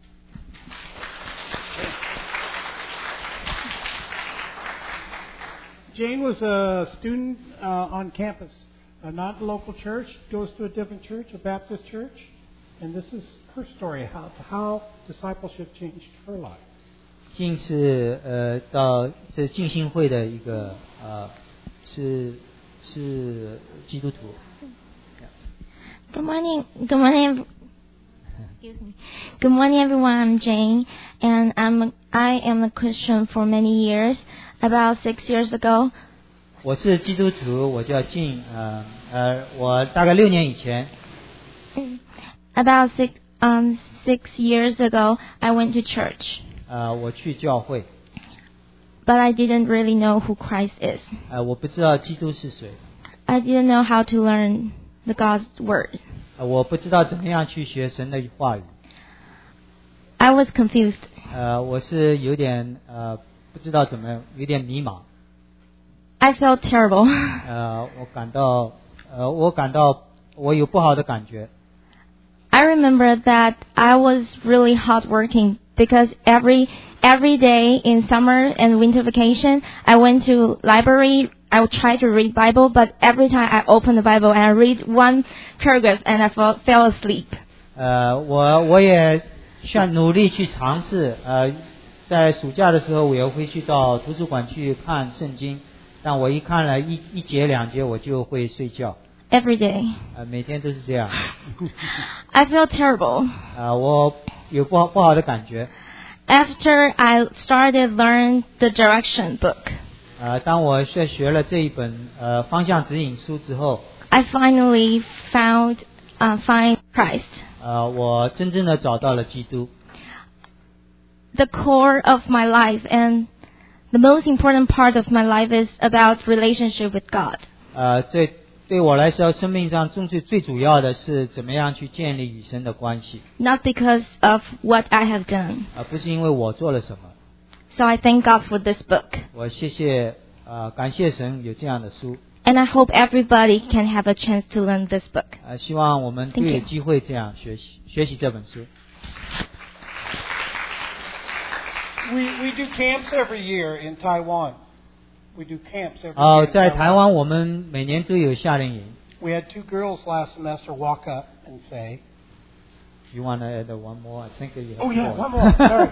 Jane was a student uh, on campus, uh, not a local church, goes to a different church, a Baptist church, and this is her story, how, how discipleship changed her life. 静是呃到这浸信会的一个呃是是基督徒。 Good morning. Good morning. Excuse me. Good morning, everyone. I'm Jane, and I'm I am a Christian for many years. About six years ago, 我是基督徒，我叫静，呃呃，我大概六年以前， about six um six years ago, I went to church, 呃，我去教会， but I didn't really know who Christ is. 呃，我不知道基督是谁， I didn't know how to learn the God's word. 呃，我不知道怎么样去学神的话语， I was confused. 呃，我是有点呃不知道怎么有点迷茫， I felt terrible. 呃，我感到呃我感到我有不好的感觉， I remember that I was really hardworking because every every day in summer and winter vacation, I went to library. I would try to read Bible, but every time I open the Bible and I read one paragraph and I fell, fell asleep. 呃，我我也想努力去尝试，呃，在暑假的时候我也会去到图书馆去看圣经，但我一看了一一节两节我就会睡觉， Every day. 呃，每天都是这样， I felt terrible. 呃，我有不好不好的感觉， After I started learn the direction book, 呃，当我学学了这一本呃方向指引书之后， I finally found uh, find Christ. 呃，我真正的找到了基督。 The core of my life and the most important part of my life is about relationship with God. 呃，这对我来说，生命上最最最主要的是怎么样去建立与神的关系， Not because of what I have done. 而不是因为我做了什么。 So I thank God for this book. 我谢谢呃感谢神有这样的书， And I hope everybody can have a chance to learn this book. 呃，希望我们都 Thank 有 you. 机会这样学习学习这本书。 We, we do camps every year in Taiwan. We do camps every 哦， year. in 在台 Taiwan. 湾我们每年都有夏令营。 We had two girls last semester walk up and say, You want to add one more? I think you have Oh, yeah, four. one more. Sorry.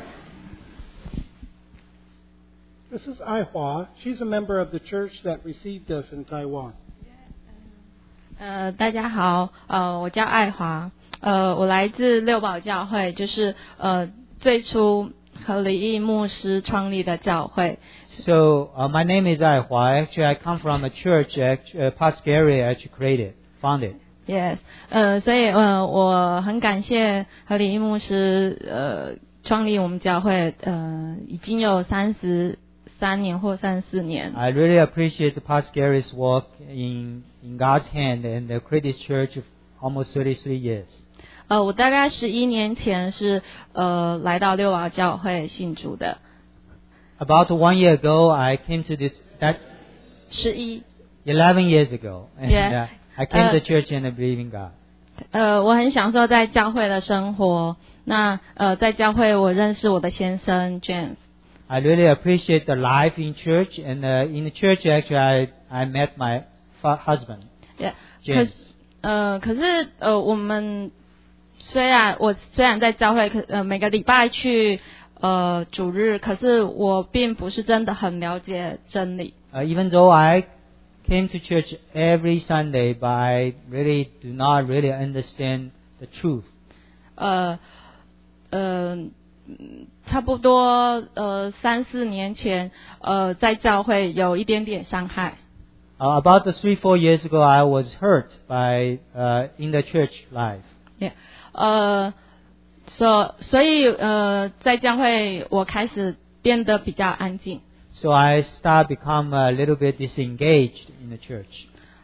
This is Ai Hua. She's a member of the church that received us in Taiwan. 呃，大家好，呃，我叫爱华，呃，我来自六堡教会，就是呃最初何里义牧师创立的教会。 So uh, my name is Ai Hua. Actually, I come from a church actually, uh, Pastor Gary actually created, founded. Yes，呃，所以呃，我很感谢何里义牧师呃创立我们教会，呃，已经有三十三年或三十四年。 I really appreciate the Pastor Gary's work in in God's hand and the created church of almost thirty-three years. 呃，我大概十一年前是呃来到六堡教会信主的。 About one year ago, I came to this that 十一， eleven years ago, and Yeah. uh, I came Uh, to church and I believe in God. 呃，我很享受在教会的生活。那呃，在教会我认识我的先生 James。 I really appreciate the life in church, and uh, in the church actually I I met my fa- husband. Yeah. 可 James. 是呃，可是呃，我们虽然我虽然在教会，可呃每个礼拜去呃主日，可是我并不是真的很了解真理。 Uh, even though I came to church every Sunday, but I really do not really understand the truth. 呃呃，嗯差不多呃三四年前，呃在教会有一点点伤害。 Uh, about the three four years ago, I was hurt by uh, in the church life. Yeah. 呃，所所以呃，在教会我开始变得比较安静。 So I start become a little bit disengaged in the church.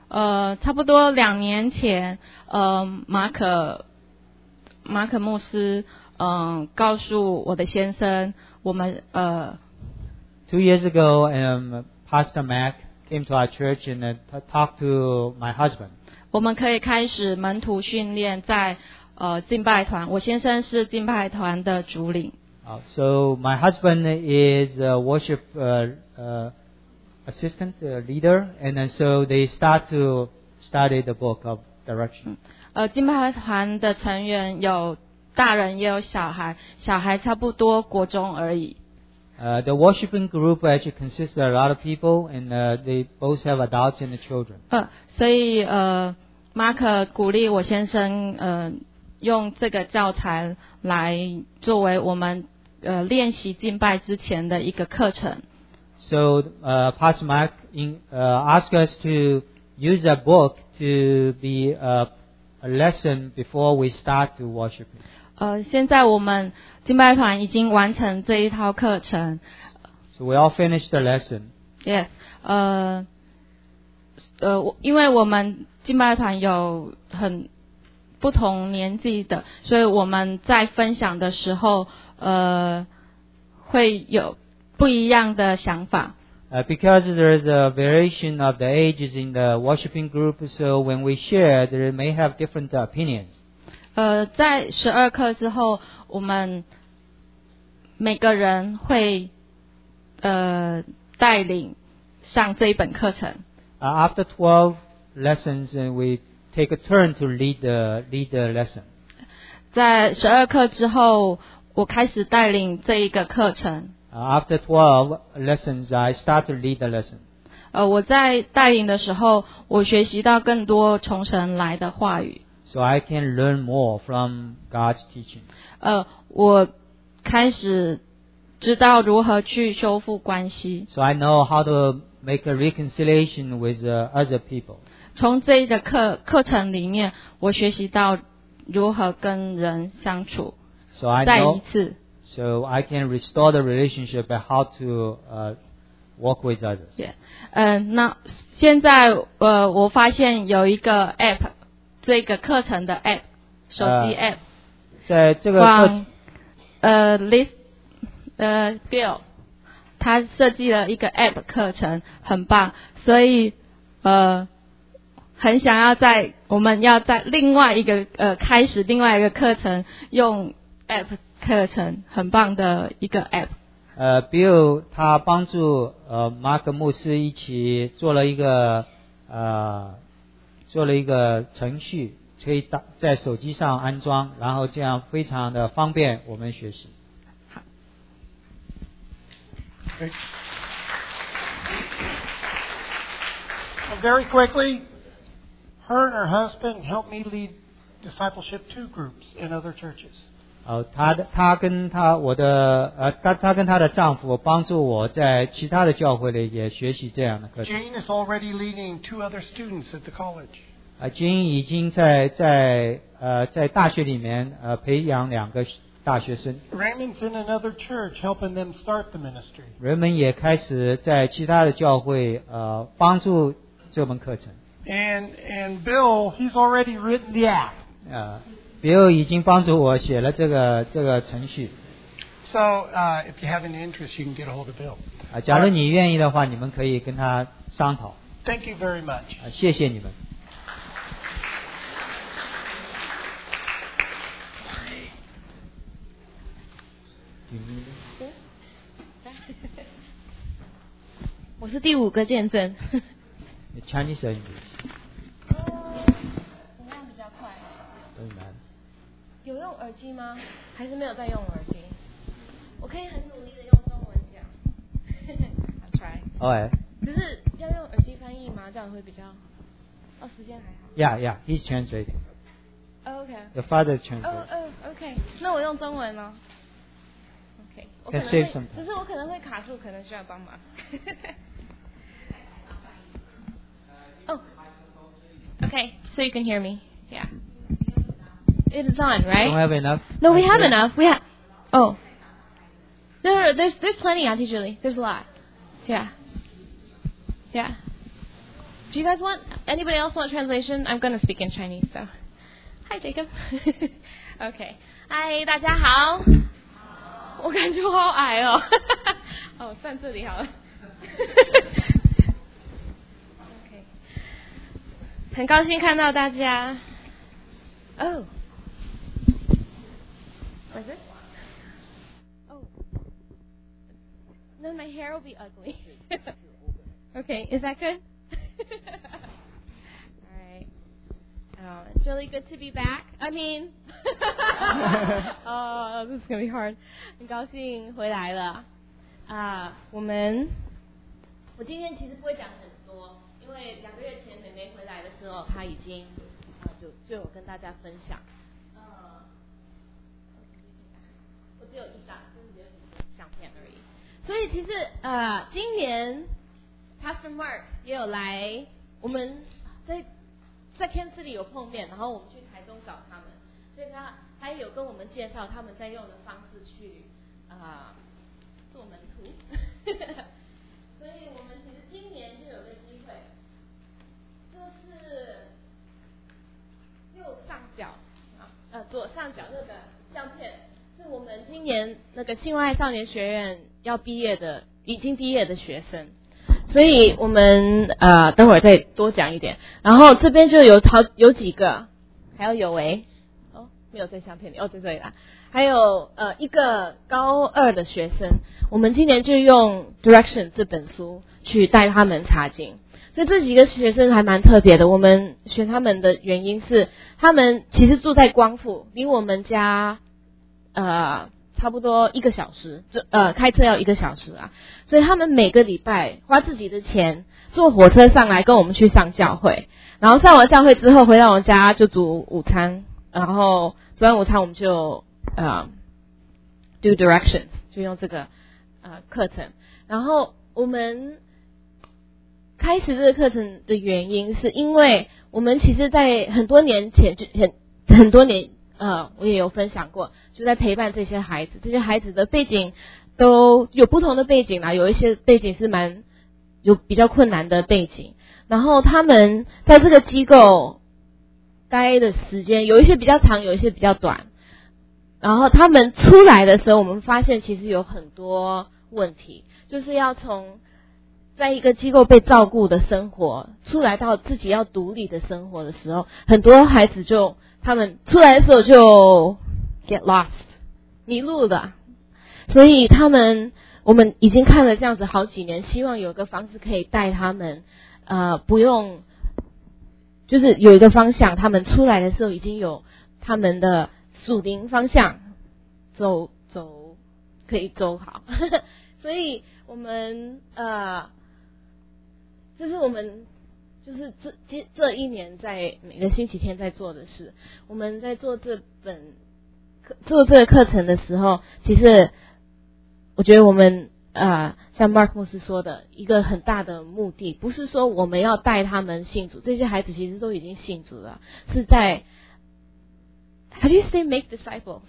呃，差不多两年前，呃，马可马可牧师，嗯、呃，告诉我的先生，我们呃 Two years ago, um, Pastor Mac came to our church and uh, t- talked to my husband. 我们可以开始门徒训练在呃敬拜团。我先生是敬拜团的主领。 Uh, so my husband is a worship uh, uh, assistant uh, leader, and then so they start to study the book of direction. 呃，敬拜团的成员有大人也有小孩，小孩差不多国中而已。 Uh, the worshiping group actually consists of a lot of people, and uh, they both have adults and the children. 呃，所以呃，马可鼓励我先生呃用这个教材来作为我们呃练习敬拜之前的一个课程。 So uh, Pastor Mark in, uh, asked us to use that book to be a, a lesson before we start to worship. 呃，现在我们敬拜团已经完成这一套课程。 So we all finished the lesson. Yes， 呃，呃，因为我们敬拜团有很不同年纪的，所以我们在分享的时候，呃，会有不一样的想法。 Uh, because there is a variation of the ages in the worshiping group, so when we share, there may have different opinions. 呃，在十二课之后，我们每个人会呃带领上这一本课程。 Uh, after twelve lessons, uh, we take a turn to lead the lead the lesson. 在十二课之后，我开始带领这一个课程。 Uh, after twelve lessons, I start to lead the lesson. 呃，我在带领的时候，我学习到更多从神来的话语。 So I can learn more from God's teaching. 呃，我开始知道如何去修复关系。 So I know how to make a reconciliation with uh, other people. 从这一个课课程里面，我学习到如何跟人相处。 So I 再一 know. 次。 So I can restore the relationship and how to uh, work with others. Yeah. 呃，那现在呃，我发现有一个 app， 这个课程的 app， 手机 app。 在这个课程。 呃 ，List 呃 Bill， 他设计了一个 app 课程，很棒，所以呃，很想要在我们要在另外一个呃开始另外一个课程用 app 课程，很棒的一个 app。 呃 ，Bill 他帮助呃马可牧师一起做了一个呃做了一个程序，可以打在手机上安装，然后这样非常的方便我们学习。 好。 Well, very quickly, her and her husband helped me lead discipleship two groups in other churches. 呃，她的她跟她我的呃，她她跟她的丈夫帮助我在其他的教会里也学习这样的课程。 Jane is already leading two other students at the college. 啊，金已经在在呃在大学里面呃培养两个大学生。 Raymond's in another church helping them start the ministry. 人们也开始在其他的教会呃帮助这门课程。 And and Bill, he's already written the app. 呃。Bill 已经帮助我写了这个这个程序。 So, uh, if you have any interest, you can get a hold of Bill. 啊，假如你愿意的话，你们可以跟他商讨。 Thank you very much. 啊，谢谢你们。 我是第五个见证。 Chinese or English? 有用耳机吗？还是没有在用耳机？我可以很努力的用中文讲。I'll try. Oh, 只是要用耳机翻译吗？这样会比较……哦，时间还好。 Yeah, yeah, he's translating. Oh, okay. The father translating. Oh, oh, okay. 那我用中文吗 ？OK. 我可 Can 能 save 会， some 只 time. 是我可能会卡住，可能需要帮忙。Oh. Okay, so you can hear me. Yeah. It is on, right? Don't have enough? No, we have enough. We have. Oh. No, no, no, there's there's plenty, Auntie Julie. There's a lot. Yeah. Yeah. Do you guys want, anybody else want translation? I'm going to speak in Chinese, so. Hi, Jacob. Okay. Hi, 大家好。我感觉我好矮哦。哦，站这里好了。OK。很高兴看到大家。Oh. Was it? Oh. No, my hair will be ugly. Okay, is that good? All right. Oh, it's really good to be back. I mean, oh, this is gonna be hard. 很高兴回来了啊！我们，我今天其实不会讲很多，因为两个月前妹妹回来的时候，她已经啊就就有跟大家分享。呃，我只有一张，就是只有一张相片而已。所以其实呃，今年 Pastor Mark 也有来，我们在在 Kansas City 有碰面，然后我们去台中找他们，所以他他也有跟我们介绍他们在用的方式去啊、呃、做门徒。所以我们其实今年就有个机会，这是右上角啊呃左上角那个相片，是我们今年那个信外少年学院要毕业的，已经毕业的学生。所以我们呃等会儿再多讲一点，然后这边就有好有几个，还有有为哦没有在相片里哦在这里啦，还有呃一个高二的学生，我们今年就用 Direction 这本书去带他们查经，所以这几个学生还蛮特别的。我们选他们的原因是，他们其实住在光复，离我们家呃。差不多一个小时，就呃开车要一个小时啊，所以他们每个礼拜花自己的钱坐火车上来跟我们去上教会，然后上完教会之后回到我们家就煮午餐，然后煮完午餐我们就呃 do directions 就用这个呃课程，然后我们开始这个课程的原因是因为我们其实在很多年前就很很多年。呃，我也有分享过，就在陪伴这些孩子，这些孩子的背景都有不同的背景啦，有一些背景是蛮有比较困难的背景，然后他们在这个机构待的时间有一些比较长，有一些比较短，然后他们出来的时候，我们发现其实有很多问题，就是要从在一个机构被照顾的生活出来到自己要独立的生活的时候，很多孩子就他们出来的时候就 get lost 迷路了，所以他们我们已经看了这样子好几年，希望有个方式可以带他们呃不用就是有一个方向，他们出来的时候已经有他们的属灵方向走走可以走好所以我们呃这是我们就是这这这一年在每个星期天在做的事。我们在做这本做这个课程的时候，其实我觉得我们呃像 Mark 牧师说的一个很大的目的，不是说我们要带他们信主，这些孩子其实都已经信主了，是在 How do you say make disciples？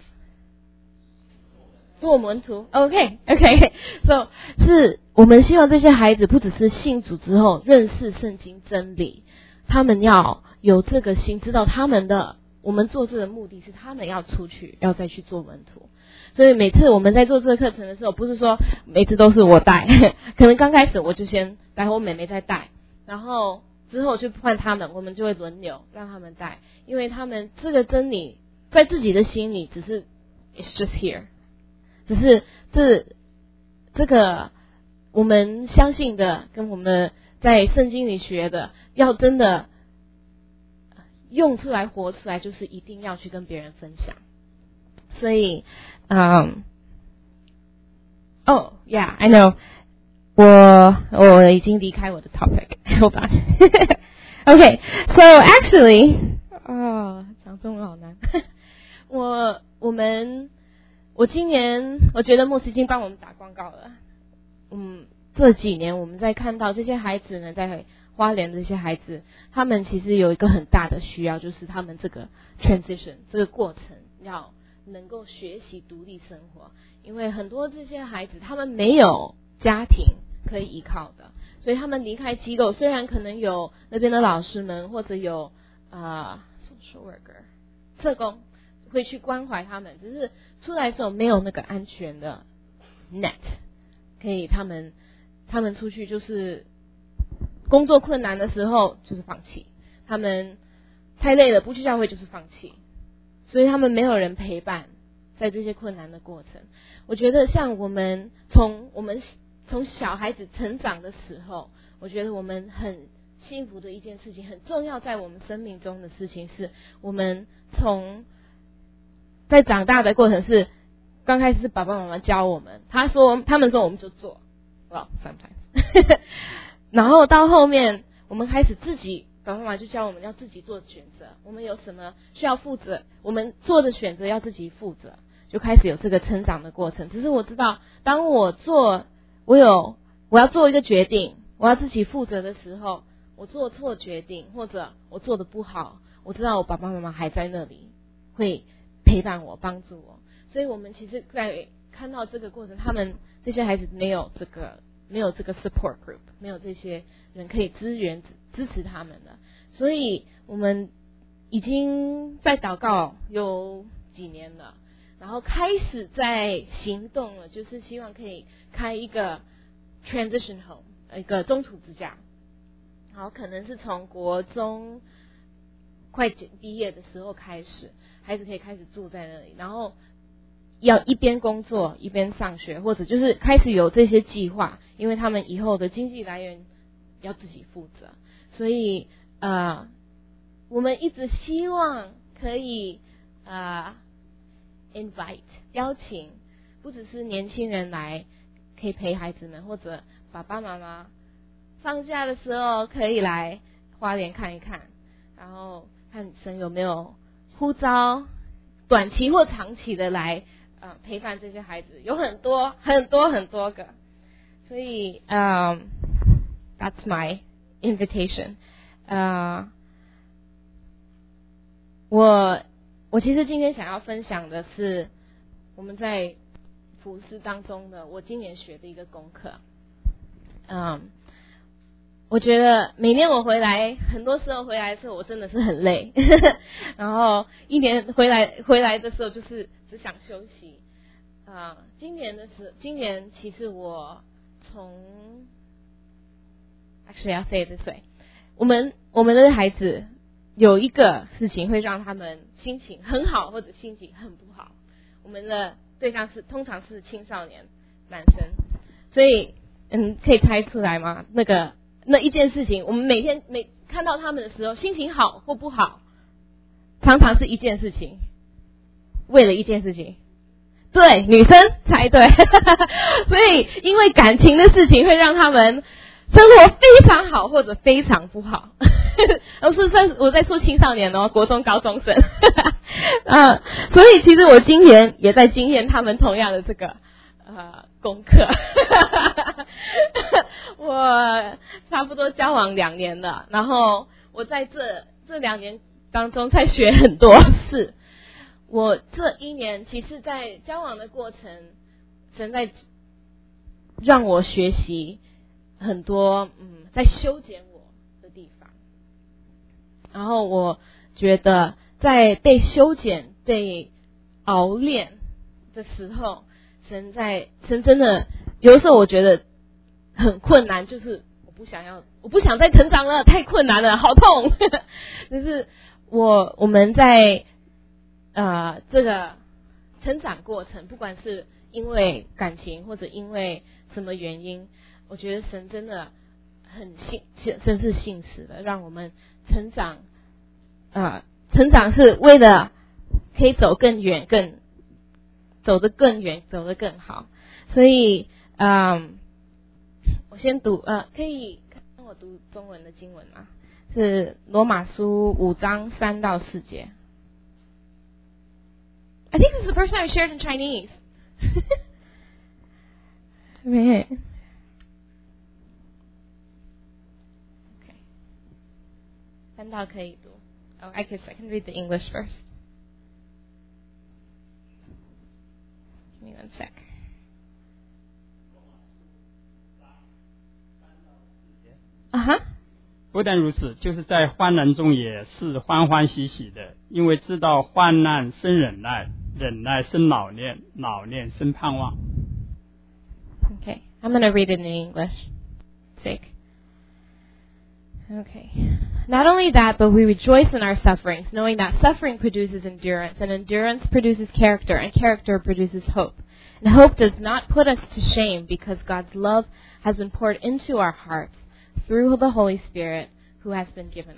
做门徒 OK OK So 是我们希望这些孩子不只是信主之后认识圣经真理，他们要有这个心，知道他们的我们做这个目的是他们要出去，要再去做门徒。所以每次我们在做这个课程的时候，不是说每次都是我带可能刚开始我就先带，我妹妹在带，然后之后就换他们，我们就会轮流让他们带，因为他们这个真理在自己的心里只是 It's just here，只是这这个我们相信的跟我们在圣经里学的，要真的用出来活出来，就是一定要去跟别人分享。所以嗯哦 yeah I know 我我已经离开我的 topic hold on okay so actually 哦讲中文好难我我们我今年我觉得牧师已经帮我们打广告了。嗯，这几年我们在看到这些孩子呢，在花莲的这些孩子，他们其实有一个很大的需要，就是他们这个 transition 这个过程要能够学习独立生活。因为很多这些孩子他们没有家庭可以依靠的。所以他们离开机构，虽然可能有那边的老师们或者有呃 social worker 社工会去关怀他们，只是出来的时候没有那个安全的 net， 可以他们他们出去就是工作困难的时候就是放弃，他们太累了不去教会就是放弃，所以他们没有人陪伴在这些困难的过程。我觉得像我们从我们从小孩子成长的时候，我觉得我们很幸福的一件事情，很重要在我们生命中的事情是，我们从在长大的过程是刚开始是爸爸妈妈教我们，他说他们说我们就做，well sometimes 然后到后面我们开始自己，爸爸妈妈就教我们要自己做选择，我们有什么需要负责，我们做的选择要自己负责，就开始有这个成长的过程。只是我知道当我做我有我要做一个决定，我要自己负责的时候，我做错决定或者我做的不好，我知道我爸爸妈妈还在那里会陪伴我帮助我。所以我们其实在看到这个过程，他们这些孩子没有这个没有这个 support group， 没有这些人可以支援支持他们的，所以我们已经在祷告有几年了，然后开始在行动了，就是希望可以开一个 transition home， 一个中途之家，然后可能是从国中快毕业的时候开始，孩子可以开始住在那里，然后要一边工作一边上学，或者就是开始有这些计划，因为他们以后的经济来源要自己负责，所以呃，我们一直希望可以呃 invite 邀请，不只是年轻人来可以陪孩子们，或者爸爸妈妈放假的时候可以来花莲看一看，然后看神有没有呼召短期或长期的来呃陪伴这些孩子，有很多很多很多个，所以嗯、um, that's my invitation。呃，我我其实今天想要分享的是我们在服事当中的我今年学的一个功课。嗯，我觉得每年我回来，很多时候回来的时候我真的是很累，然后一年回来回来的时候就是只想休息。啊、呃，今年的时今年其实我从 actually I'll say it this way， 我们我们的孩子有一个事情会让他们心情很好或者心情很不好，我们的对象是通常是青少年男生，所以嗯，可以猜出来吗？那个那一件事情，我们每天每看到他们的时候，心情好或不好，常常是一件事情，为了一件事情。对，女生猜对。所以因为感情的事情会让他们生活非常好或者非常不好。我是在我在说青少年哦，国中高中生。啊，所以其实我今年也在经验他们同样的这个呃功课。我差不多交往两年了，然后我在这这两年当中才学很多事。我这一年其实在交往的过程，神在让我学习很多嗯，在修剪我的地方，然后我觉得在被修剪被熬练的时候，神在神真的有的时候我觉得很困难，就是我不想要我不想再成长了，太困难了，好痛。就是我我们在呃，这个成长过程，不管是因为感情或者因为什么原因，我觉得神真的很信，真是信实的，让我们成长。呃，成长是为了可以走更远，更走得更远，走得更好。所以，嗯，我先读，呃，可以帮我读中文的经文吗？是罗马书五章三到四节。I think this is the first time I shared in Chinese. Okay. Okay. 三到可以读。Oh, I guess I can read the English first. Give me one sec. 不但如此，就是在患难中也是欢欢喜喜的，因为知道患难生忍耐，忍耐生老练，老练生盼望。 Okay, I'm going to read it in English. Sake. Okay. Not only that, but we rejoice in our sufferings, knowing that suffering produces endurance, and endurance produces character, and character produces hope. And hope does not put us to shame, because God's love has been poured into our hearts through the Holy Spirit who has been given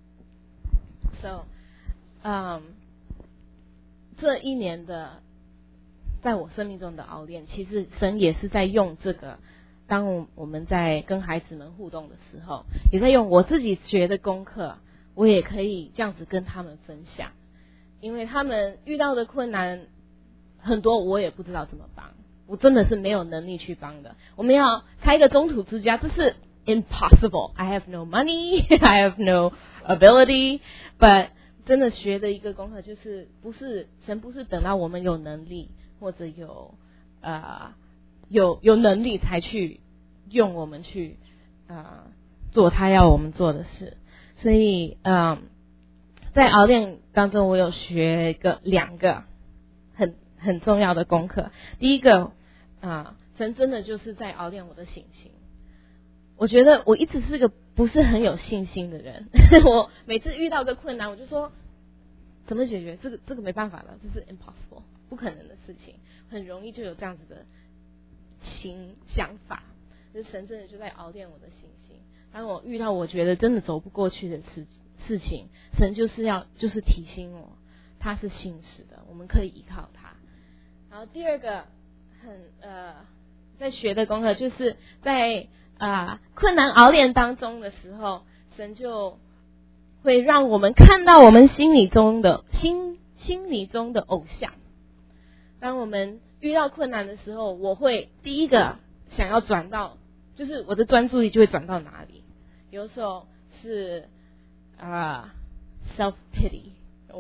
us. So, um, 这一年的在我生命中的熬炼，其实神也是在用这个，当我们在跟孩子们互动的时候，也在用我自己学的功课，我也可以这样子跟他们分享，因为他们遇到的困难很多，我也不知道怎么帮，我真的是没有能力去帮的。我们要开一个中途之家，这是 impossible. I have no money, I have no ability, but 真的学的一个功课就是，不是神不是等到我们有能力或者有呃有有能力才去用我们去呃做他要我们做的事，所以嗯，在熬炼当中，我有学个两个很很重要的功课。第一个啊、呃，神真的就是在熬炼我的信心。我觉得我一直是个不是很有信心的人，我每次遇到个困难，我就说怎么解决？这个这个没办法了，这是 impossible 不可能的事情，很容易就有这样子的情想法。就是神真的就在熬炼我的信心。当我遇到我觉得真的走不过去的事事情，神就是要就是提醒我，他是信实的，我们可以依靠他。然后第二个很呃在学的功课，就是在啊、呃、困难熬炼当中的时候，神就会让我们看到我们心里中的心心里中的偶像。当我们遇到困难的时候，我会第一个想要转到，就是我的专注力就会转到哪里？有时候是啊、uh, self pity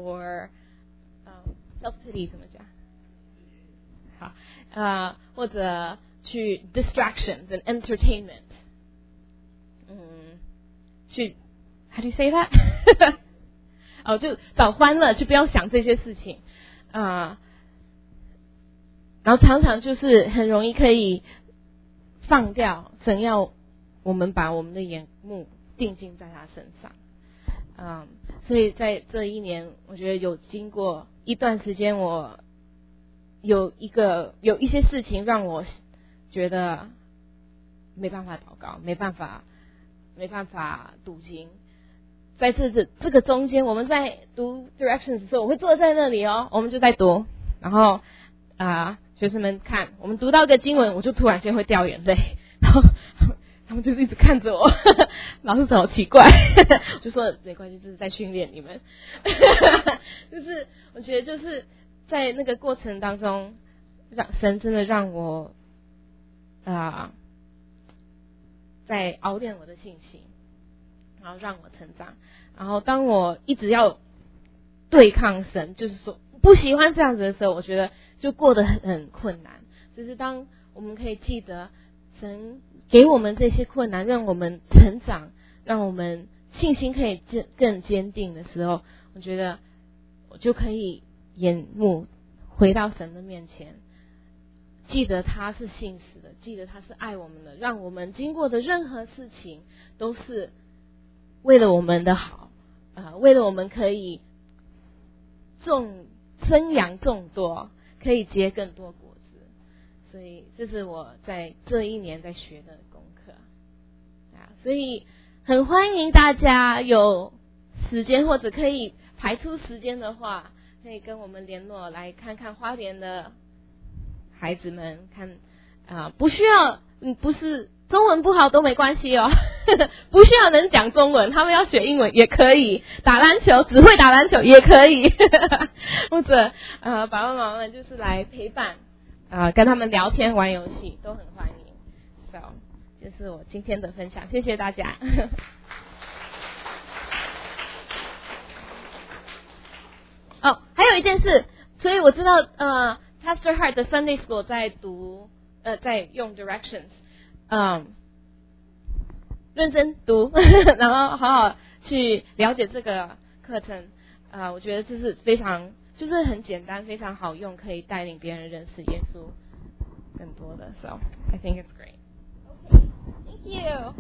or、um, self pity 怎么讲？好啊、uh, 或者去 distractions and entertainment， 嗯，去 how do you say that？ 哦，就找欢乐，就不要想这些事情啊。Uh, 然后常常就是很容易可以放掉神要我们把我们的眼目定睛在他身上，嗯，所以在这一年，我觉得有经过一段时间，我有一个有一些事情让我觉得没办法祷告，没办法没办法读经。在这这这个中间，我们在读 directions 的时候，我会坐在那里哦，我们就在读，然后啊。呃学生们看，我们读到一个经文，我就突然间会掉眼泪，然后他们就一直看着我，老师好奇怪，我就说没关系，这是在训练你们，就是我觉得就是在那个过程当中，让神真的让我啊、呃，在熬炼我的信心，然后让我成长，然后当我一直要对抗神，就是说不喜欢这样子的时候，我觉得就过得很很困难。就是当我们可以记得神给我们这些困难，让我们成长，让我们信心可以更坚定的时候，我觉得我就可以眼目回到神的面前，记得他是信实的，记得他是爱我们的，让我们经过的任何事情都是为了我们的好，呃，为了我们可以种生养众多，可以结更多果子。所以这是我在这一年在学的功课啊，所以很欢迎大家有时间或者可以排出时间的话，可以跟我们联络，来看看花莲的孩子们，看啊，不需要，嗯，不是中文不好都没关系哦，不需要能讲中文，他们要学英文也可以，打篮球只会打篮球也可以，或者呃爸爸妈妈们就是来陪伴啊、呃，跟他们聊天玩游戏都很欢迎。So， 这是我今天的分享，谢谢大家。哦，还有一件事，所以我知道呃 Pastor Hart 的 Sunday School 在读呃在用 directions。嗯， 认真读，然后好好去了解这个课程。啊、呃，我觉得这是非常就是很简单，非常好用，可以带领别人认识耶稣更多的。So I think it's great. Okay, thank you.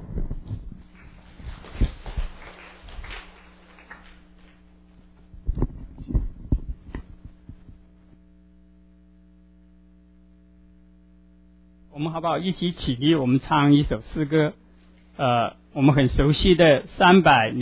我们好不好一起起立？我们唱一首诗歌，呃，我们很熟悉的三百。